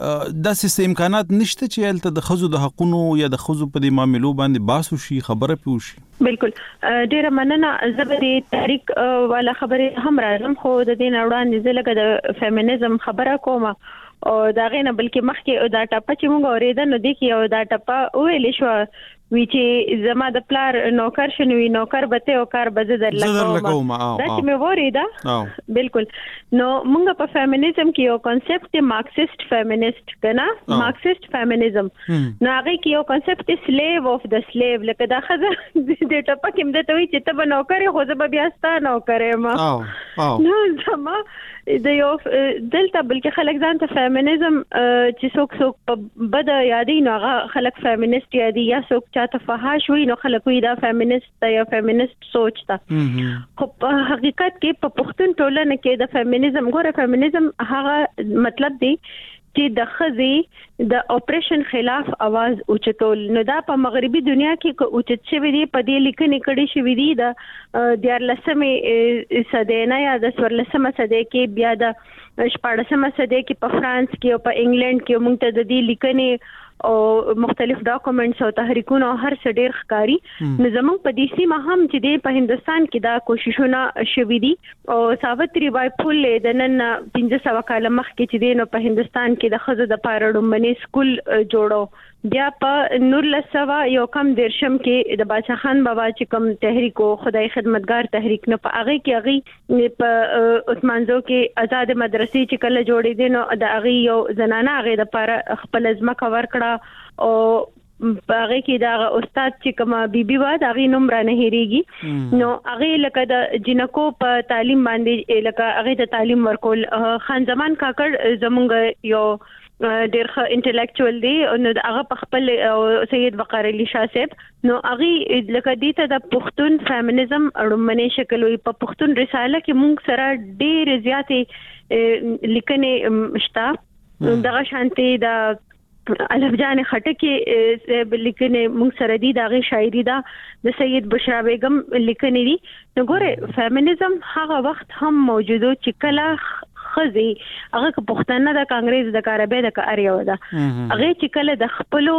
داسې امکانات نشته چې هلته د خزو د حقونو یا د خزو په د معاملو باندې باسو شي خبره پیوشي بالکل ډیره مننه زبري تحریک والا خبره هم راځم خو د دې نړۍ نزله د فیمینیزم خبره کومه او دا غینه بلکې مخکې دا ټاپه چې موږ اوریدل نو د کې یو دا ټاپه ویل شو وی چې زما د پلار نوکر شنوي نوکر به او کار به زدر لګوم دا چې مې وریدا بالکل نو موږ په فیمینیزم کې یو کانسپټ دی مارکسیست فیمینیست کنه مارکسیست فیمینیزم نو هغه کې یو کانسپټ سلیو اف د سلیو لکه دا خزه د ټاپه کې مده ته وی چې ته به نوکر خو زه به بیا ستانه نوکر ما نو زما د یو دلته بلکې خلک ځان ته فیمینیزم چې څوک څوک بد یادي نو هغه خلک فیمینیست یادي یا څوک چاته فحاش وي نو خلک وي دا فیمینیست یا فیمینیست سوچ تا خو په حقیقت کې په پښتون ټولنه کې د فیمینیزم ګوره فیمینیزم هغه مطلب دی چې د خزي د اپریشن خلاف आवाज اوچتول نو دا په مغربي دنیا کې کو اوچت شوی دی په دې لیکنې کړي شوی دی د دیارلسمه صدې نه یا د سورلسمه صدې کې بیا د شپاړسمه صدې کې په فرانس کې او په انګلند کې موږ ته د دې لیکنې او مختلف ډاکومېنټس او تحریکونه هر څه ډیر ښکاری نو زمونږ په دې سیمه هم چې د په هندستان کې دا کوششونه شوي دي او ساوتري بای پول د نن پنځه سوه کاله مخکې چې د نو په هندستان کې د خزو د پاره ډومبني سکول جوړو بیا په نور لسوا یو کم درشم کې د باچا خان بابا چې کوم تحریک او خدای خدمتگار تحریک نه په هغه کې هغه په عثمانزو کې آزاد مدرسې چې کله جوړې دي نو د هغه یو زنانه هغه د لپاره خپل ځمکه ورکړه او هغه کې دا استاد چې کومه بیبي و دا غي نوم را نه هېریږي نو هغه لکه د جنکو په تعلیم باندې لکه هغه د تعلیم ورکول خان زمان کاکړ زمونږ یو ډېر ښه انټلیکچوال دی نو هغه په خپل سید وقار علي شاه صاحب نو هغه لکه دې ته د پښتون فیمینیزم اړومنې شکل وي په پښتون رساله کې موږ سره ډېر زیاتې لیکنې شته دغه شانتي د الف جان خټکی لیکنې موږ سره دي دغه شاعري دا د سید بشرا بیگم لیکنې دي نو ګوره فیمینیزم هغه وخت هم موجوده چې کله خزي هغه پښتنه د کانګرس د کاربه د اریو ده هغه چې کله د خپلو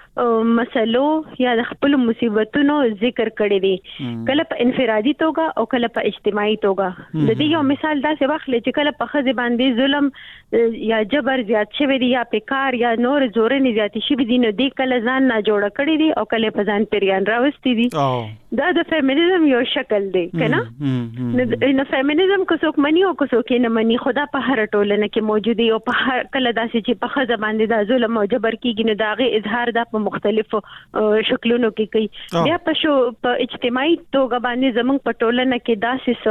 مسلو یا د خپل مصیبتونو ذکر کړی دي کله په انفرادي توګه او کله په اجتماعي توګه د دې یو مثال دا څه وخت چې کله په خزي باندې ظلم یا جبر زیات شوی دی یا پیکار یا نور زورنی زیات شوی دي نو دې کله ځان نه جوړ کړی دي او کله په ځان پیریان راوستي دي دا د فیمینیزم یو شکل دی کنه نو فیمینیزم کو څوک مني او کو څوک نه مني خدا په هر ټولنه کې موجود دی او په هر کله داسې چې په خزه باندې د ظلم او جبر کېږي نو داغه اظهار د مختلفو شکلونو کې کوي بیا په شو په اجتماعي توګه باندې زمونږ په ټولنه کې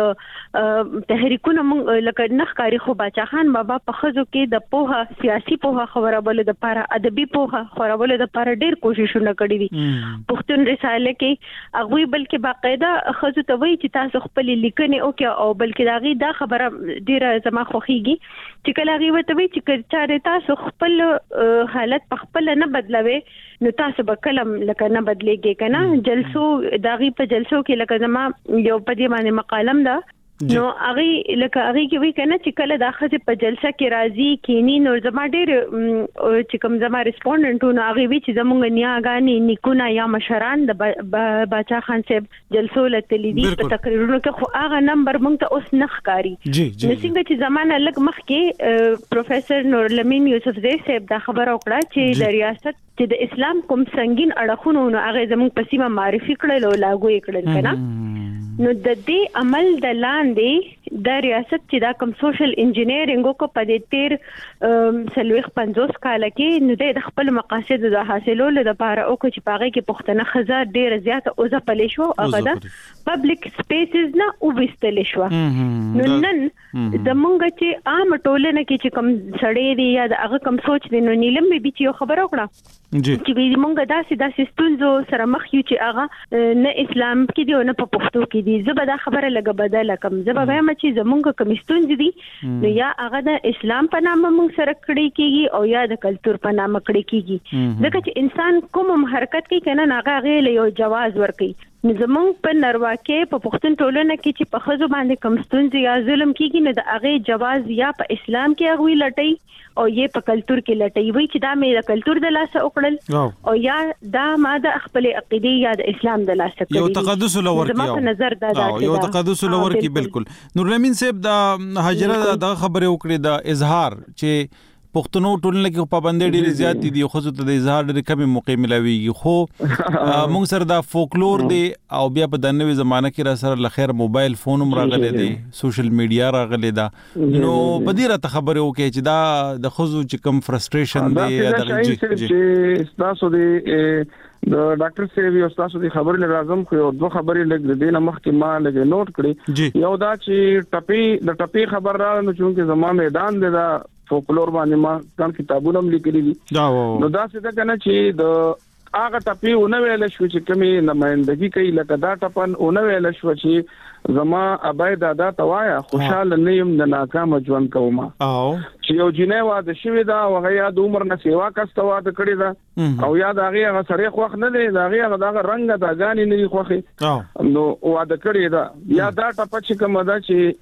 داسې تحریکونه موږ لکه نخکاری خو باچا خان بابا په خزو کې د پوها سیاسي پوها خبرولو د لپاره ادبي پوها خبرولو د لپاره ډېر کوششونه کړي دي پښتون رساله کې هغه بلکې باقاعده خزو ته وایي چې تاسو خپل لیکنې او کې او بلکې داغي دا خبره ډیره زما خوخيږي چې کله هغه وته وایي چې چاره تاسو خپل حالت په خپل نه بدلوي نو تاسو به کلم لکه نه بدلېږي کنه جلسو داغي په جلسو کې لکه زما یو په دې باندې مقالم ده نو هغه لکه هغه کې وی کنه چې کله داخله په جلسه کې راځي کینی نو زما ډېر چې کوم زما ریسپونډنټونه هغه وی چې زمونږ نیاګانی نیکونه یا مشران د باچا خان صاحب جلسو لته دي په تقریرونو کې خو هغه نمبر مونږ ته اوس نخکاری نو څنګه چې زمانه لګ مخ کې پروفیسور نور الامین یوسفزی صاحب دا خبر وکړه چې د ریاست چې د اسلام کوم سنگین اړخونه هغه زمونږ په سیمه معرفي کړل او لاګو یې کړل کنه نو د دې عمل د لاندې د ریاست چې دا کوم سوشل انجینیرینګ کو په دې تیر سلويخ پنځوس کال کې نو د خپل مقاصد د حاصلولو لپاره او چې پاره کې پښتنه خزر ډیر زیاته او ځپلې شو هغه دا پبلک سپیسز نه او وستل شو نو نن زمونږ چې عام ټولنه کې چې کوم سړی دی یا هغه کوم سوچ دی نو نیلم به چې خبره وکړه چې موږ داسې داسې ستونزو سره مخ یو چې هغه نه اسلام کې دی او نه په پښتو کې دی زه به دا خبره لګه بدله کوم زه به وایم چې زمونږ کوم ستونزې دي نو یا هغه د اسلام په نامه موږ سره کړی کیږي او یا د کلچر په نامه کړی کیږي ځکه چې انسان کوم حرکت کوي کنه هغه غي یو جواز ورکړي نو زمونږ په نروا کې په پښتون ټولنه کې چې په خزو باندې کوم ستونزې یا ظلم کیږي نو د هغه جواز یا په اسلام کې هغه لټي او یې په کلچر کې لټي وي چې دا مې د کلچر د لاسه وکړل او یا دا ما د خپل عقیده یا د اسلام د لاسه کړی یو تقدس لور کې نظر دا یو تقدس لور کې بالکل نور لمین صاحب دا هاجره دا خبره وکړه د اظهار چې پښتنو ټولنه کې پابندۍ ډېرې زیات دي خو ته د اظهار ډېرې کمې موقع ملاويږي خو موږ سره دا فولکلور دی او بیا په د نوې زمانه کې را سره لخر موبایل فون هم راغلی دی سوشل میډیا راغلی دا نو په دې راته خبرې وکړي چې دا د خزو چې کم فرستریشن دی یا د چې تاسو دی د ډاکټر سیوی او تاسو دی خبرې لازم خو یو دوه خبرې لګ دې نه مخکې ما لګ نوٹ کړې یو دا چې ټپي د ټپي خبر را نو چې زموږ میدان دی دا فولکلور باندې ما کوم کتابونه هم لیکلي دي نو دا څه ده کنه چې د هغه ټپي ونه ویل شو چې کومي نمائندګي کوي لکه دا ټپن ونه ویل شو چې زما ابای دادا توایا خوشاله نیم د ناکام ژوند کوما او چې یو جنې واده شوی دا هغه یاد عمر نه سیوا کسته واده کړی دا او یاد هغه هغه سره خوخ نه دی دا هغه دا رنگ دا غانی نه خوخي نو واده کړی دا یا دا ټپ چې کوم دا چې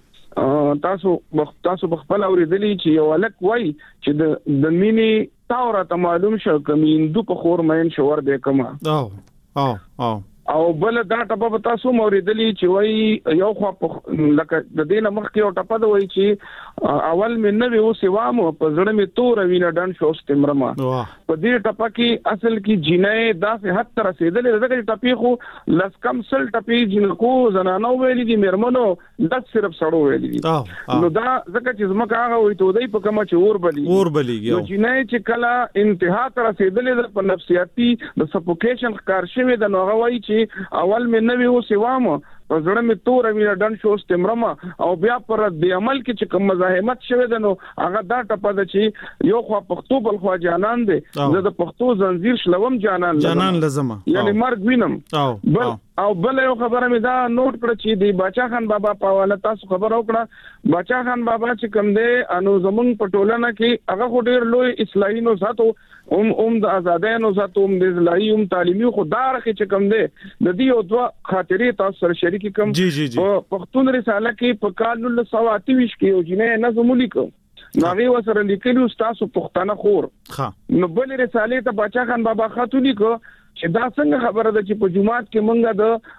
تاسو تاسو بخپل اوریدلی چې یو الک وای چې د د مینی تاوره ته معلوم شو کمیندو په خور مین شور به کما او او او او بل دا ټپه تاسو اوریدلی چې وای یو خو لکه د دینه مخ کې او ټپه د وای چې اول مې نه وی سیوام په زړه مې تور وینه ډن شو استمرما په دې ټپه کې اصل کې جنې داسې حد تر رسیدلې دغه ټپی خو لس کم سل ټپی جنکو زنانو ویلې دي مرمنو د صرف سړو ویلې دي نو دا ځکه چې زمکه هغه وای ته دای په کومه چې اور بلی اور بلیږي نو جنې چې کله انتها تر رسیدلې په نفسیاتي د سفوکیشن ښکار شوی د نوغه وای چې اول مې نوې و سیوامو په زړه مې تور وینه ډن شو استمرما او بیا پر دې عمل کې چې کوم مزاحمت شوه د نو هغه دا ټپه ده چې یو خو پښتو بل خو جانان دی زه د پښتو زنجیر شلوم جانان جانان لازم یعنی مرګ وینم بل او بل یو خبره مې دا نوٹ کړ چې دی باچا خان بابا په حواله تاسو خبر او کړه باچا خان بابا چې کوم دی انو زمون په ټولنه کې هغه خو ډیر لوی اصلاحي نو ساتو اوم اوم د آزادانو ساتو اوم د اصلاحي اوم تعلیمي خو دار چې کوم دی د دې او دوه خاطرې تاسو سره شریک کوم په پښتون رساله کې په کال نولس سو اته ویشت کې یو جنې نظم ولیکو نو هغه وسره لیکلو تاسو پښتانه خور نو بل رساله ته باچا خان بابا خاطو لیکو چې دا څنګه خبره ده چې په جمعات کې مونږه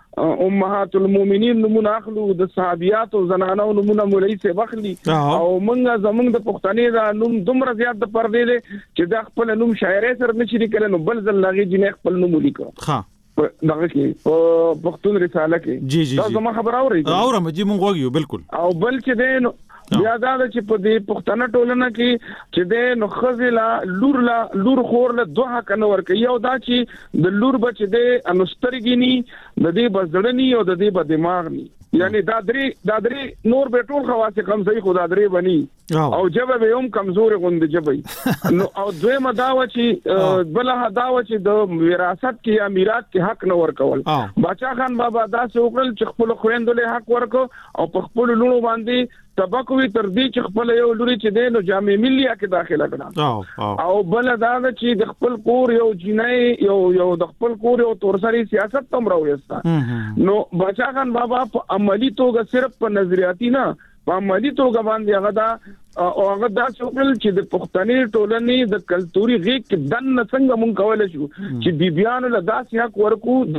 د امهات المؤمنین نمونه اخلو د صحابيات او زنانو نمونه مولوی سي بخلي او مونږه زمونږ د پښتنې دا نوم دومره زیات د پردې دي چې دا خپل نوم شاعري سره نشي لیکل نو بل ځل لاغي جنې خپل نوم لیکو ها دغه کې په پښتون رساله کې دا زما خبر اوري اورم چې مونږ وګیو بالکل او بل چې دین بیا دا چې په دې پښتنه ټولنه کې چې د نو خزلا لور لا لور خور له دوه حق نه ورکي یو دا چې د لور بچ دې انسترګینی د دې بزړنی او د دې په دماغ ني یعنی دا درې دا درې نور به ټول خواص کم صحیح خدا درې بني او جبه به هم کمزور غوند جبه نو او دوی مداوه چې بل هداوه چې د وراثت کې یا میراث کې حق نه ورکول باچا خان بابا دا څه وکړل چې خپل خويندله حق ورکو او په خپل لونو باندې تبقوی تر دې چې خپل یو لوري چې د نو جامع مليا کې داخله کړه او بل دا چې د خپل کور یو جنۍ یو یو د خپل کور یو تورسري سیاست تم راويستا نو باچا خان بابا په عملی توګه صرف په نظریاتي نه په عملی توګه باندې هغه دا او هغه دا څوکل چې د پښتني ټولنې د کلتوري غیږ کې دن څنګه مونږ کولای شو چې بیبيانو له داسې حق ورکو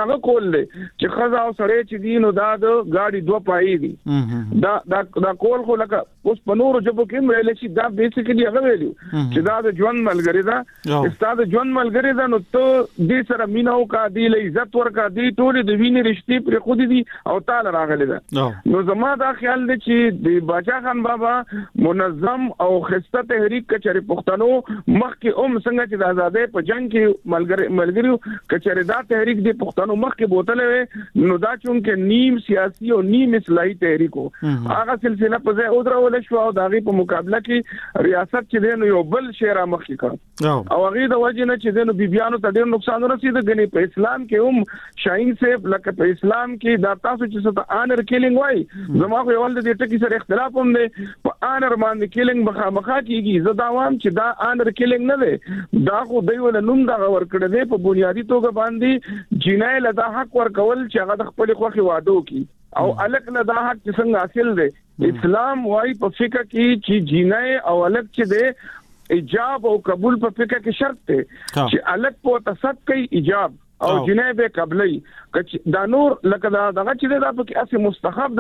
هغه کول دي چې خزا او سړی چې دین او دا د ګاډي دوه پای دي دا دا دا کول خو لکه اوس په نورو جبو کې ویل شي دا بیسیکلی هغه ویلو چې دا د ژوند ملګری دا استاد ژوند ملګری دا نو ته دې سره مينو کا دی له عزت ورکا دی ټول د وینې رښتې پر خو دي او تعالی راغلی دا نو زما دا خیال دی چې د باچا خان بابا منظم او خسته تحریک کچري پښتنو مخکې اوم څنګه چې د آزادۍ په جنگ کې ملګری ملګریو کچري دا تحریک دی پښتنو مخکې بوتله نو دا چونکه نیم سیاسي او نیم اصلاحي تحریک وو هغه سلسله په ځای او درول شو او داغي په مقابله کې ریاست چې دین یو بل شهر مخکې کړ او هغه د وجه نه چې دین بیبيانو ته ډېر نقصان ورسید غني په اسلام کې هم شاهین صاحب لکه په اسلام کې دا تاسو چې څه انر کیلینګ وای زما خو ول د دې ټکی سره اختلاف هم دی په انر باندې کیلینګ مخامخا کیږي زه دا وایم چې دا انر کیلینګ نه دی دا خو دوی ول نوم دا ور کړی دی په بنیادی توګه باندې جنای له دا حق ورکول چې هغه د خپل خوخي وادو کی او الک له دا حق څنګه حاصل دی اسلام وايي په فقہ کې چې جنای او الک چې دی ایجاب او قبول په فقہ کې شرط دی چې الک په تصدق کوي ایجاب او جنای به قبلي دا نور لکه دا دغه چې دا په کې اصلي مستحب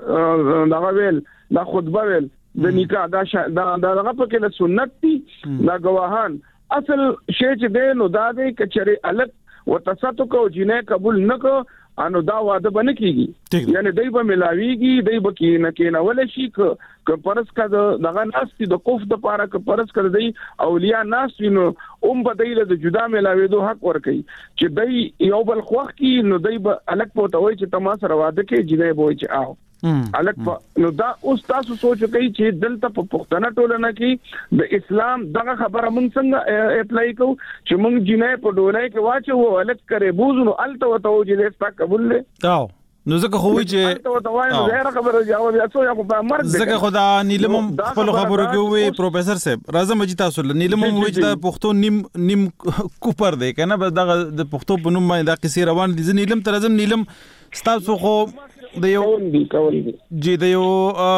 دا دغه ویل دا خطبه ویل د نکاح دا دا دغه په کې سنت دي دا گواهان اصل شی چې دی نو دا دی کچري الک وتصدق او جنای قبول نکو انو دا واده بنه کیږي یعنی دای په ملاویږي دای په کې نه کې نه ول شي ک پرس کا دغه ناستي د کوف د پاره ک پرس کړ دی اولیاء ناس وینو اوم په دایله د جدا ملاویدو حق ور کوي چې دای یو بل خوخ کی نو دای په الک پوته وای چې تما سره واده کې جنې بوي چې آو الک نو دا اوس تاسو سوچ کوي چې دلته په پښتنه ټولنه کې د اسلام دغه خبره مونږ څنګه اپلای کوو چې مونږ جنې په ډولای کې واچو الک کرے بوزنو الته وته چې دې قبول له او نو زکه خو چې ته وایي زه خبره جواب یا څو یا په مرګ زکه خدا نیلم خپل خبرو کې وي پروفیسور صاحب راځم چې تاسو نیلم وایي چې پښتو نیم نیم کوپر دی کنه بس دغه د پښتو په نوم باندې د قصې روان دي نیلم تر راځم نیلم تاسو خو د یو جی د یو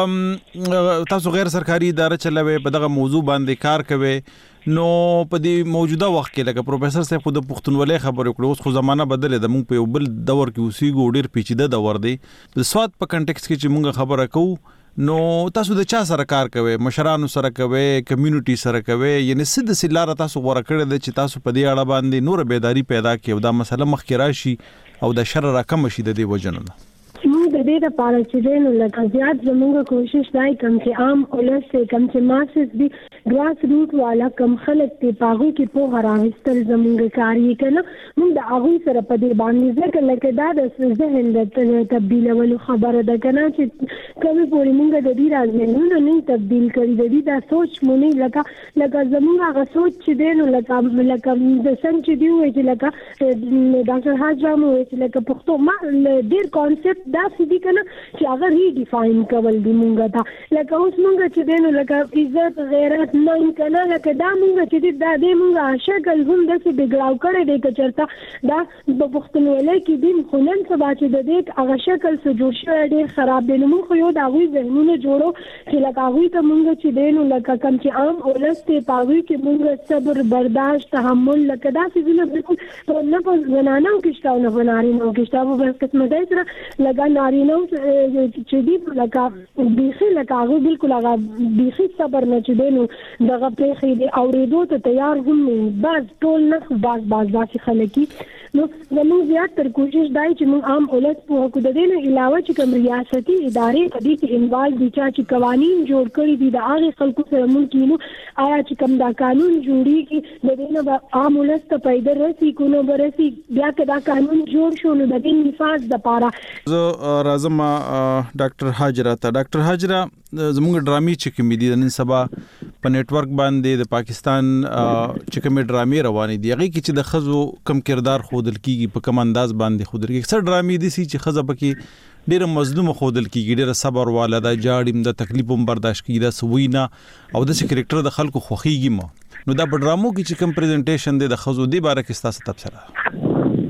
تاسو غیر سرکاري اداره چلوي په دغه موضوع باندې کار کوي نو په دې موجوده وخت کې لکه پروفیسور صاحب خو د پښتونولۍ خبرې کړو اوس خو زمانہ بدلې ده موږ په یو بل دور کې اوسېږو ډېر پیچیده دور دی د سواد په کنټیکس کې چې موږ خبره کوو نو تاسو د چا سره کار کوي مشرانو سره کوي کمیونټي سره کوي یعنی سید سلاره تاسو غوړه کړی د چې تاسو په دې اړه باندې نور بیداری پیدا کړي او دا مسله مخکې راشي او د شر راکم شي د دې وجنه موږ د دې لپاره چې دینو لکه زیات زموږ کوشش دی کوم چې عام اولس کوم چې ماسس دي ګراس روټ والا کوم خلک ته پاغو کې په هراوستل زموږ کاری کنه موږ د هغه سره په دې باندې ځکه لکه دا د ذهن د تبدیلولو خبره ده کنه چې کومه پوری موږ د دې راځنونه نه تبدیل کړی د دې دا سوچ مونږ لکه لکه زموږ هغه سوچ چې دینو لکه لکه د څنګه چې دی وایي چې لکه ډاکټر حاجم وایي چې لکه پښتو ما ډیر کانسپټ دا سدي کنه چې هغه ری ډیفاین کول دي مونږ ته لکه اوس مونږ چې دینو لکه عزت غیرت نه کنه لکه دا مونږ چې دا دې مونږه شکل هم د څه بګراو کړي دي چې چرته دا په پښتونولۍ کې دین خلن سبا چې د دې هغه شکل څه جوړ شوی ډیر خراب دی نو مونږ یو دا غوي ذهنونه جوړو چې لکه هغه ته مونږ چې دینو لکه کم چې عام اولس ته پاوی کې مونږ صبر برداشت تحمل لکه دا څه بالکل نه په زنانو کې شته نه په نارینو کې شته په بس قسمه دی سره لکه نارینو چې دی لکه بیخي لکه هغه بالکل هغه بیخي صبر نه چې دینو دغه پرې دی اورېدو ته تیار هم بس ټول نه باز باز داسې خلک نو زموږ زیات تر کوشش دی چې موږ عام اولس په حق د دې نه علاوه چې کوم ریاستي ادارې په دې کې انوالو دي چې قوانين جوړ کړي دي د هغه خلکو سره موږ کینو آیا چې کوم دا قانون جوړیږي د دې نه عام اولس ته پیدا راسي کو نو برسي بیا که دا قانون جوړ شو نو د دې نفاذ د پاره زه راځم ډاکټر حاجره ته ډاکټر حاجره زموږ ډرامي چې کوم دي نن سبا په نتورک باندې د پاکستان چې کوم ډرامي روانې دي هغه کې چې د خزو کم کردار خودل کیږي په کوم انداز باندې خودل کیږي اکثر ډرامي دي چې خزه پکې ډیره مظلوم خودل کیږي ډیره صبر والا د جاړم د تکلیفوم برداشت کیږي د سوینا او د کریکټر د خلکو خوخیږي مو نو دا په ډرامو کې چې کوم پریزنټیشن دی د خزو دی باره کې تاسو تبصره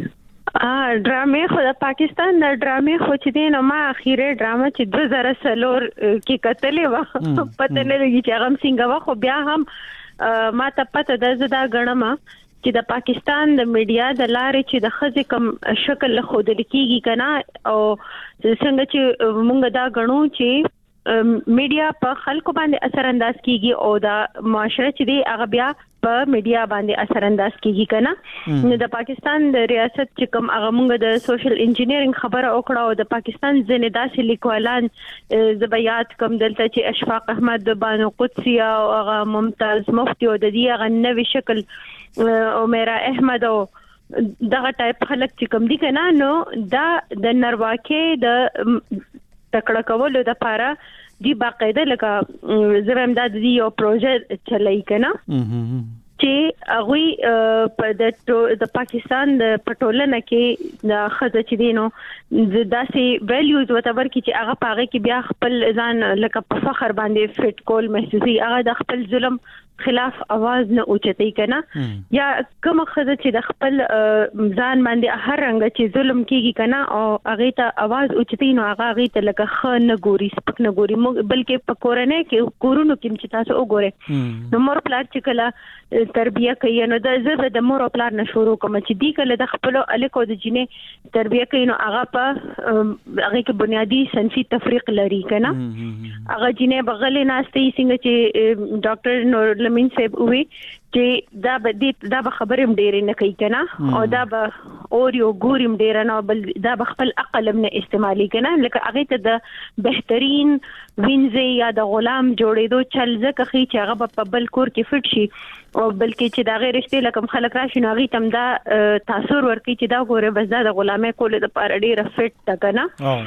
ا ډرامې خو د پاکستان د ډرامې خو چې دین ما اخیره ډرامه چې دوه زره څلور کې کتلې و پته نه لګی چې هغه څنګه و خو بیا هم ما ته پته ده زدا غنما چې د پاکستان د میډیا د لارې چې د خځې کم شکل خودل کیږي کنه او څنګه چې موږ دا غنو چې میډیا په خلکو باندې اثر انداز کیږي او د معاشره چې دی هغه بیا په میډیا باندې اثر انداز کیږي کنه نو د پاکستان د ریاست چې کوم هغه موږ د سوشل انجینیرینګ خبره وکړه او د پاکستان ځنې داسې لیکوالان زبیات کوم دلته چې اشفاق احمد بانو قدسی او هغه ممتاز مفتی او د دې هغه نوې شکل عمره احمد او دغه ټایپ خلک چې کوم دي کنه نو دا د نرواکې د تکړه کولو د لپاره دی باقاعده لکه زم امداد دی یو پروژه چلای کنه چې هغه په د پاکستان د پټولنه کې د خزه چې دینو داسې ویلیوز وټور کې چې هغه پاغه کې بیا خپل ځان لکه په فخر باندې فټ کول محسوسي هغه د خپل ظلم خلاف आवाज نه اوچتای کنه یا کوم خزه چې د خپل ځان باندې هر رنګ چې ظلم کیږي کنه او هغه ته आवाज اوچتای نو هغه هغه ته لکه خ نه ګوري سپک نه ګوري بلکې په کورنۍ کې کورونو کې چې تاسو وګورئ نو مور پلار چې کله تربیه کوي نو د زړه د مور پلار نه شروع کوم چې دی کله د خپل الکو د جنې تربیه کوي نو هغه په هغه کې بنیادی صنفي تفریق لري کنه هغه جنې بغلې ناشتي څنګه چې ډاکټر نور مين صاحب وی چې دا به دې دا به خبرم ډېر نه کوي کنه او دا به اور یو ګورم ډېر نه بل دا به خپل عقل نه استعمالي کنه لکه هغه ته د بهترین وینځي یا د غلام جوړېدو چل زکه خي چې هغه په بل کور کې فټ شي او بلکې چې دا غیر رښتې لکه خلک راشي نو هغه تم دا تاثیر ورکړي چې دا ګوره بس دا د غلامۍ کول د پاره ډېر فټ تا کنه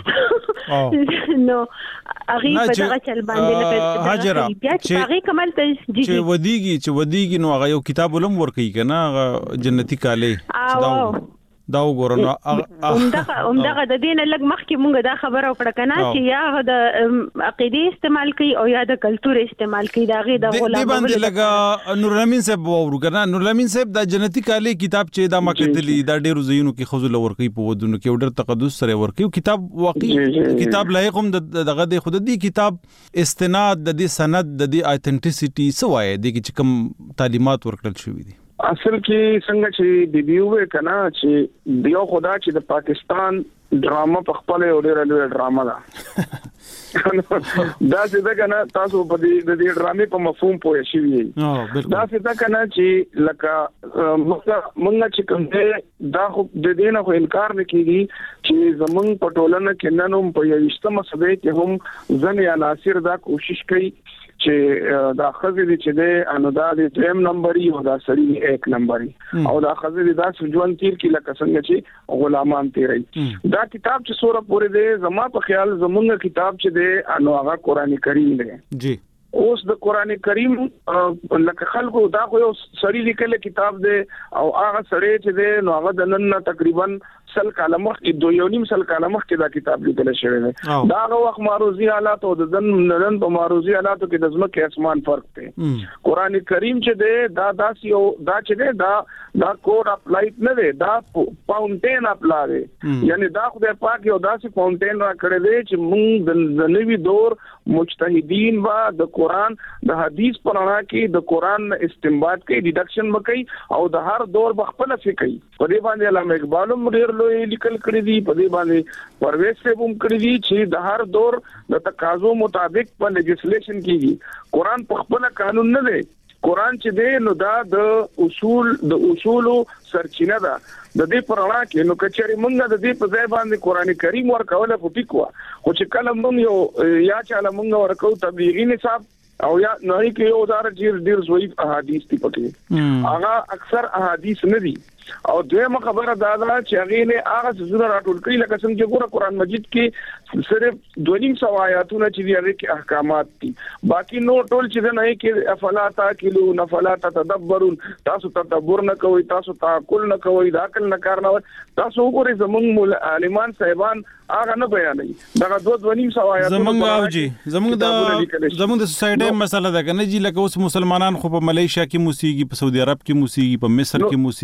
نو هغه په دغه چل باندې لکه هاجره چې هغه کمال ته چې ودیږي چې ودیږي نو هغه یو کتاب ولوم ورکړي کنه جنتی کاله او دا وګورنو همدغه همدغه د دین لګ مخکې مونږ دا خبره وکړه کنه چې یا د عقیده استعمال کوي او یا د کلچر استعمال کوي دا غي د غلام باندې لګا نور امین صاحب ورګنا نور امین صاحب د جنتی کاله کتاب چې دا ما کتلی دا ډیرو زینو کې خزل ورکی په ودونو کې ډېر تقدس سره ورکی کتاب واقعي کتاب لایق هم دغه د خود دی کتاب استناد د دې سند د دې اتنټیسيټي سوای د چې کوم تعلیمات ورکړل شوې دي اصل کې څنګه چې د بیوې کنا چې دیو خدا چې د پاکستان ډراما په خپل او ډېر لوی ډراما ده دا څه ده کنه تاسو په دې د دې ډرامې په مفهوم پوه شئ دا څه ده کنه چې لکه موږ چې کوم دا خو د دې نه خو انکار نکېږي چې زمونږ په ټولنه کې نن هم په یوشتمه صدۍ کې هم ځنې عناصر دا کوشش کوي چې دا خزې چې ده انو دا د دویم نمبري او دا سړي یک نمبري او دا خزې دا ژوند تیر کې لکه څنګه چې غلامان تیري دا کتاب چې سوره پورې ده زما په خیال زمونږ کتاب چې ده انو هغه قران کریم ده جی اوس د قران کریم لکه خلکو دا خو یو سړي لیکل کتاب ده او هغه سړی چې ده نو هغه د نن تقریبا سل کاله مخکې دوه یو نیم سل کاله مخکې دا کتاب لیکل شوی دی دا هغه وخت معروضي حالات او د نن په معروضي حالاتو کې د ځمکې اسمان فرق دی قران کریم چې دی دا داسې یو دا چې دی دا دا کوډ اپ لایټ نه دی دا فاونټین اپ لا دی یعنی دا خدای پاک یو داسې فاونټین را کړی دی چې موږ د نوي دور مجتهدین وا د قران د حدیث په رڼا کې د قران استنباط کوي ډیډکشن وکړي او د هر دور بخپل فکر کوي په دې باندې علامه اقبال هم ډېر لوی لیکل کړی دی په دې باندې پرویز صاحب هم کړی دی چې د هر دور د تقاضو مطابق په لیجسلیشن کیږي قران په خپل قانون نه دی قران چې دی نو دا د اصول د اصولو سرچینه ده د دې پرانا کې نو کچري مونږ د دې په ځای باندې قران کریم ورکوله په ټیکوا خو چې کله مونږ یو یا چې مونږ ورکو تبلیغي نصاب او یا نه کې یو دار ډیر ډیر ضعیف احادیث دي پکې هغه اکثر احادیث نه دي او دویمه خبره دا ده چې هغه نه هغه زونه راټول کړي لکه څنګه چې ګوره قران مجید کې صرف دوه نیم سو آیاتونه چې دی هغه کې احکامات دي باقي نو ټول چې نه کې افلا تاکلون افلا تتدبرون تاسو تدبر نه کوئ تاسو تعقل نه کوئ دا عقل نه کار نه تاسو وګورئ زمونږ عالمان صاحبان هغه نه بیانوي دا دوه دوه نیم سو آیاتونه زمونږ اوجي زمونږ د زمونږ د سوسایټي مسله ده کنه جی لکه اوس مسلمانان خو په ملیشیا کې موسیقي په سعودي عرب کې موسیقي په مصر کې موسیقي البته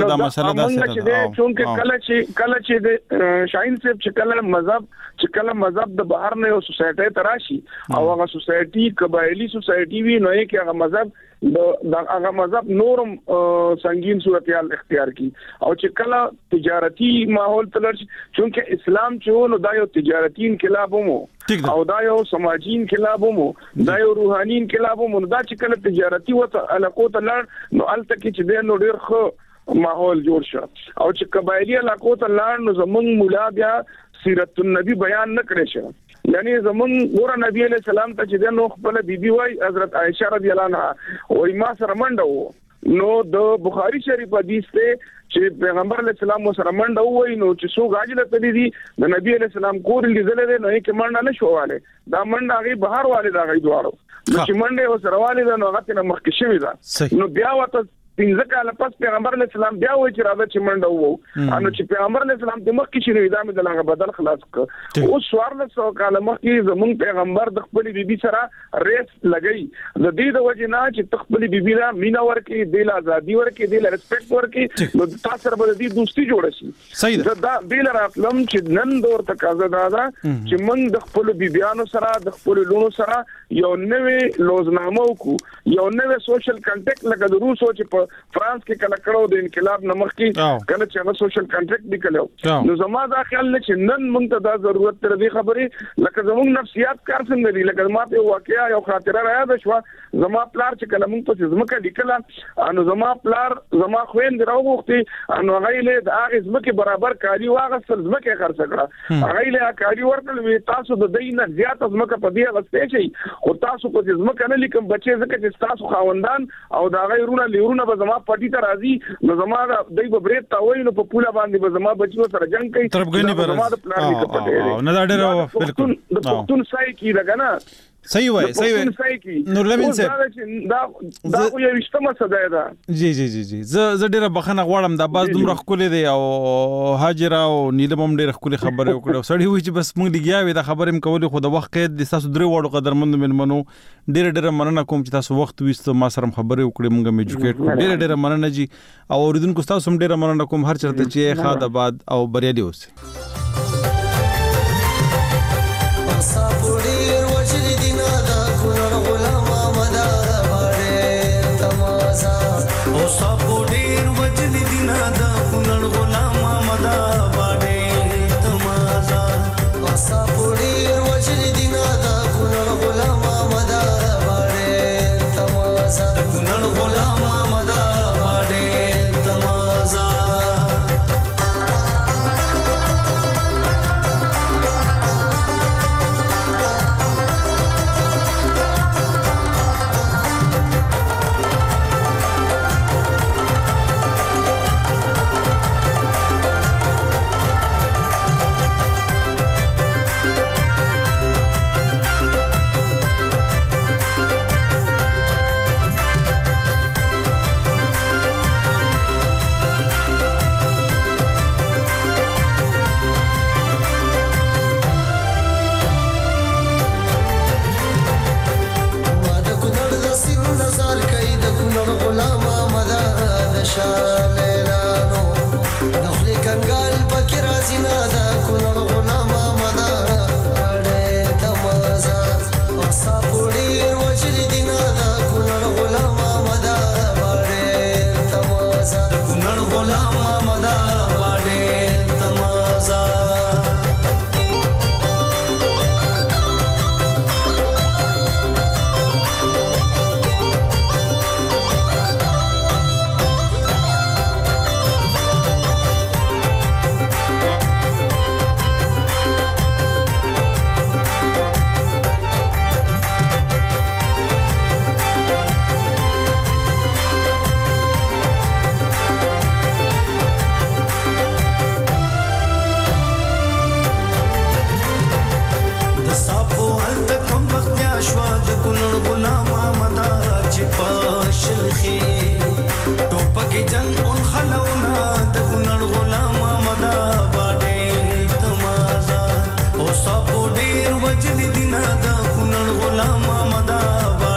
دا مسله ده چې چونکه کله چې کله چې د شاهین صاحب چې کله مذهب چې کله مذهب د بهر نه یو سوسایټي تراشي او هغه سوسایټي قبایلی سوسایټي وی نو یې کې هغه مذهب د هغه مذهب نورم سنگین صورتحال اختیار کی او چې کله تجارتی ماحول تلل چونکه اسلام چې نو دا یو تجارتی انقلاب مو او دا یو سماجی انقلاب مو دا یو روحاني انقلاب مو دا چې کله تجارتی وته علاقو ته لړ نو الته کې چې د نو ډیر خو ماحول جوړ شو او چې قبایلی علاقو ته لړ نو زمون مولا بیا سیرت النبی بیان نه کړی شو یعنی زمون ګور نبی علیہ السلام ته چې د نو خپل بیبي وای حضرت عائشہ رضی الله عنها وای ما سره منډه نو د بخاری شریف حدیث ته چې پیغمبر علیہ السلام سره منډه وای نو چې سو غاجله تدې دي د نبی علیہ السلام کور لیدل دي نو کې منډه نه شواله دا منډه هغه بهر والے دا غي دوارو چې منډه وسره والے دا نو هغه نه مخکې شوی دا نو بیا وته پنځه کاله پس پیغمبر علیہ السلام بیا وایي چې راځي چې منډه وو انو چې پیغمبر علیہ السلام د مخ کې شنو دا مې دلته بدل خلاص ک او سوارله سو کاله مخ کې زمون پیغمبر د خپل بیبي سره ریس لګئی د دې د وجه نه چې خپل بیبي لا مینا ورکې د ازادي ورکې د ریسپیکټ ورکې نو تاسو سره به د دوستي جوړ شي صحیح ده دا د راتلم چې نن دور تقاضا ده چې موږ د خپل بیبيانو سره د خپل لونو سره یو نوې لوزنامه وکړو یو نوې سوشل کنټیکټ لکه د روسو چې په فرانس کې کله کړو د انقلاب نمخ کې کله چې هغه سوشل کنټریکټ وکړو نو زما دا خیال نه چې نن موږ ته دا ضرورت تر دې خبرې لکه زموږ نفسیات کار څنګه دي لکه ما ته واقعیا یو خاطره راځي شو زما پلار چې کله موږ ته زمکه لیکله نو زما پلار زما خويند راوغختي نو هغه له د هغه زمکه برابر کاری واغستل زمکه خرڅ کړه هغه له کاری ورکړل وی تاسو د دینه زیات زمکه په دې غستې شي او تاسو په زمکه نه لیکم بچي زکه چې تاسو خاوندان او دا غیرونه لیرونه به زما پټی ته راځي نو زما د دای په بریټ تا وای نو په پوله باندې به زما بچو سره جنگ کوي زما د پلان کې پټه نه دا ډېر بالکل د پښتون سای کی لګا صحیح وای صحیح وای نور لمن صاحب دا دا خو یو وشتمه صدای ده جی جی جی جی ز ز ډیره بخنه غواړم دا باز دومره خولې دی او هاجره او نیلم هم ډیره خولې خبره وکړه سړی وای چې بس موږ لګیا وي دا خبرې م کولې خو د وخت قید د تاسو درې وړو قدرمند منمنو ډیره ډیره مننه کوم چې تاسو وخت وېستو ما سره خبرې وکړې موږ مې ایجوکیټ کړو ډیره ډیره مننه جی او اوریدونکو تاسو هم ډیره مننه کوم هر چرته چې خاد آباد او بریالي اوسئ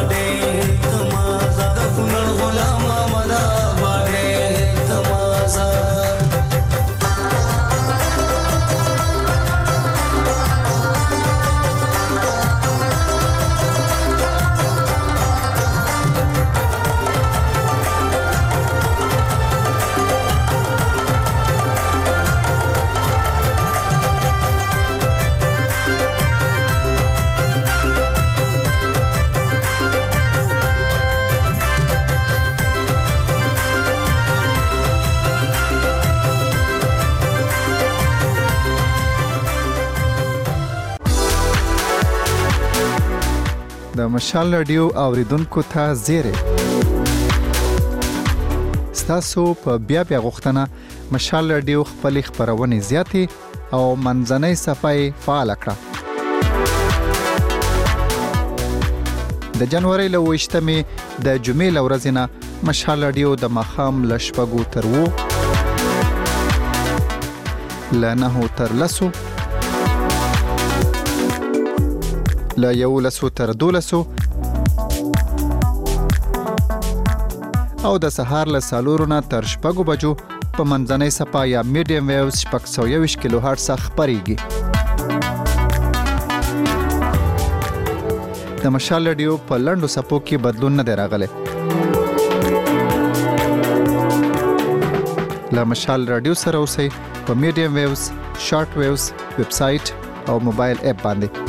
غلام محمد آباد تمازا د مشال رادیو اوریدونکو ته زیری ستاسو په بیا بیا غوښتنه مشال رادیو خپل خبرونه زیاتې او منځنۍ صفحه فعال کړه. د جنوري له وشتمې د جمعې لورځ نه مشال رادیو د مخام لشپګو تر وو لنه تر لسو لا یو لسو تر دولسو او د سهار له سالورونه تر شپږو بجو په منځنۍ صفحه یا میډیم ویوز شپږ سوه یوویشت کیلو هرټز خپرېږي. د مشال رادیو په لنډو صفحو کې بدلون نه دی راغلی. له مشال رادیو سره اوسئ په میډیم ویوز، شارټ ویوز، ویب سایټ او موبایل اپ باندې.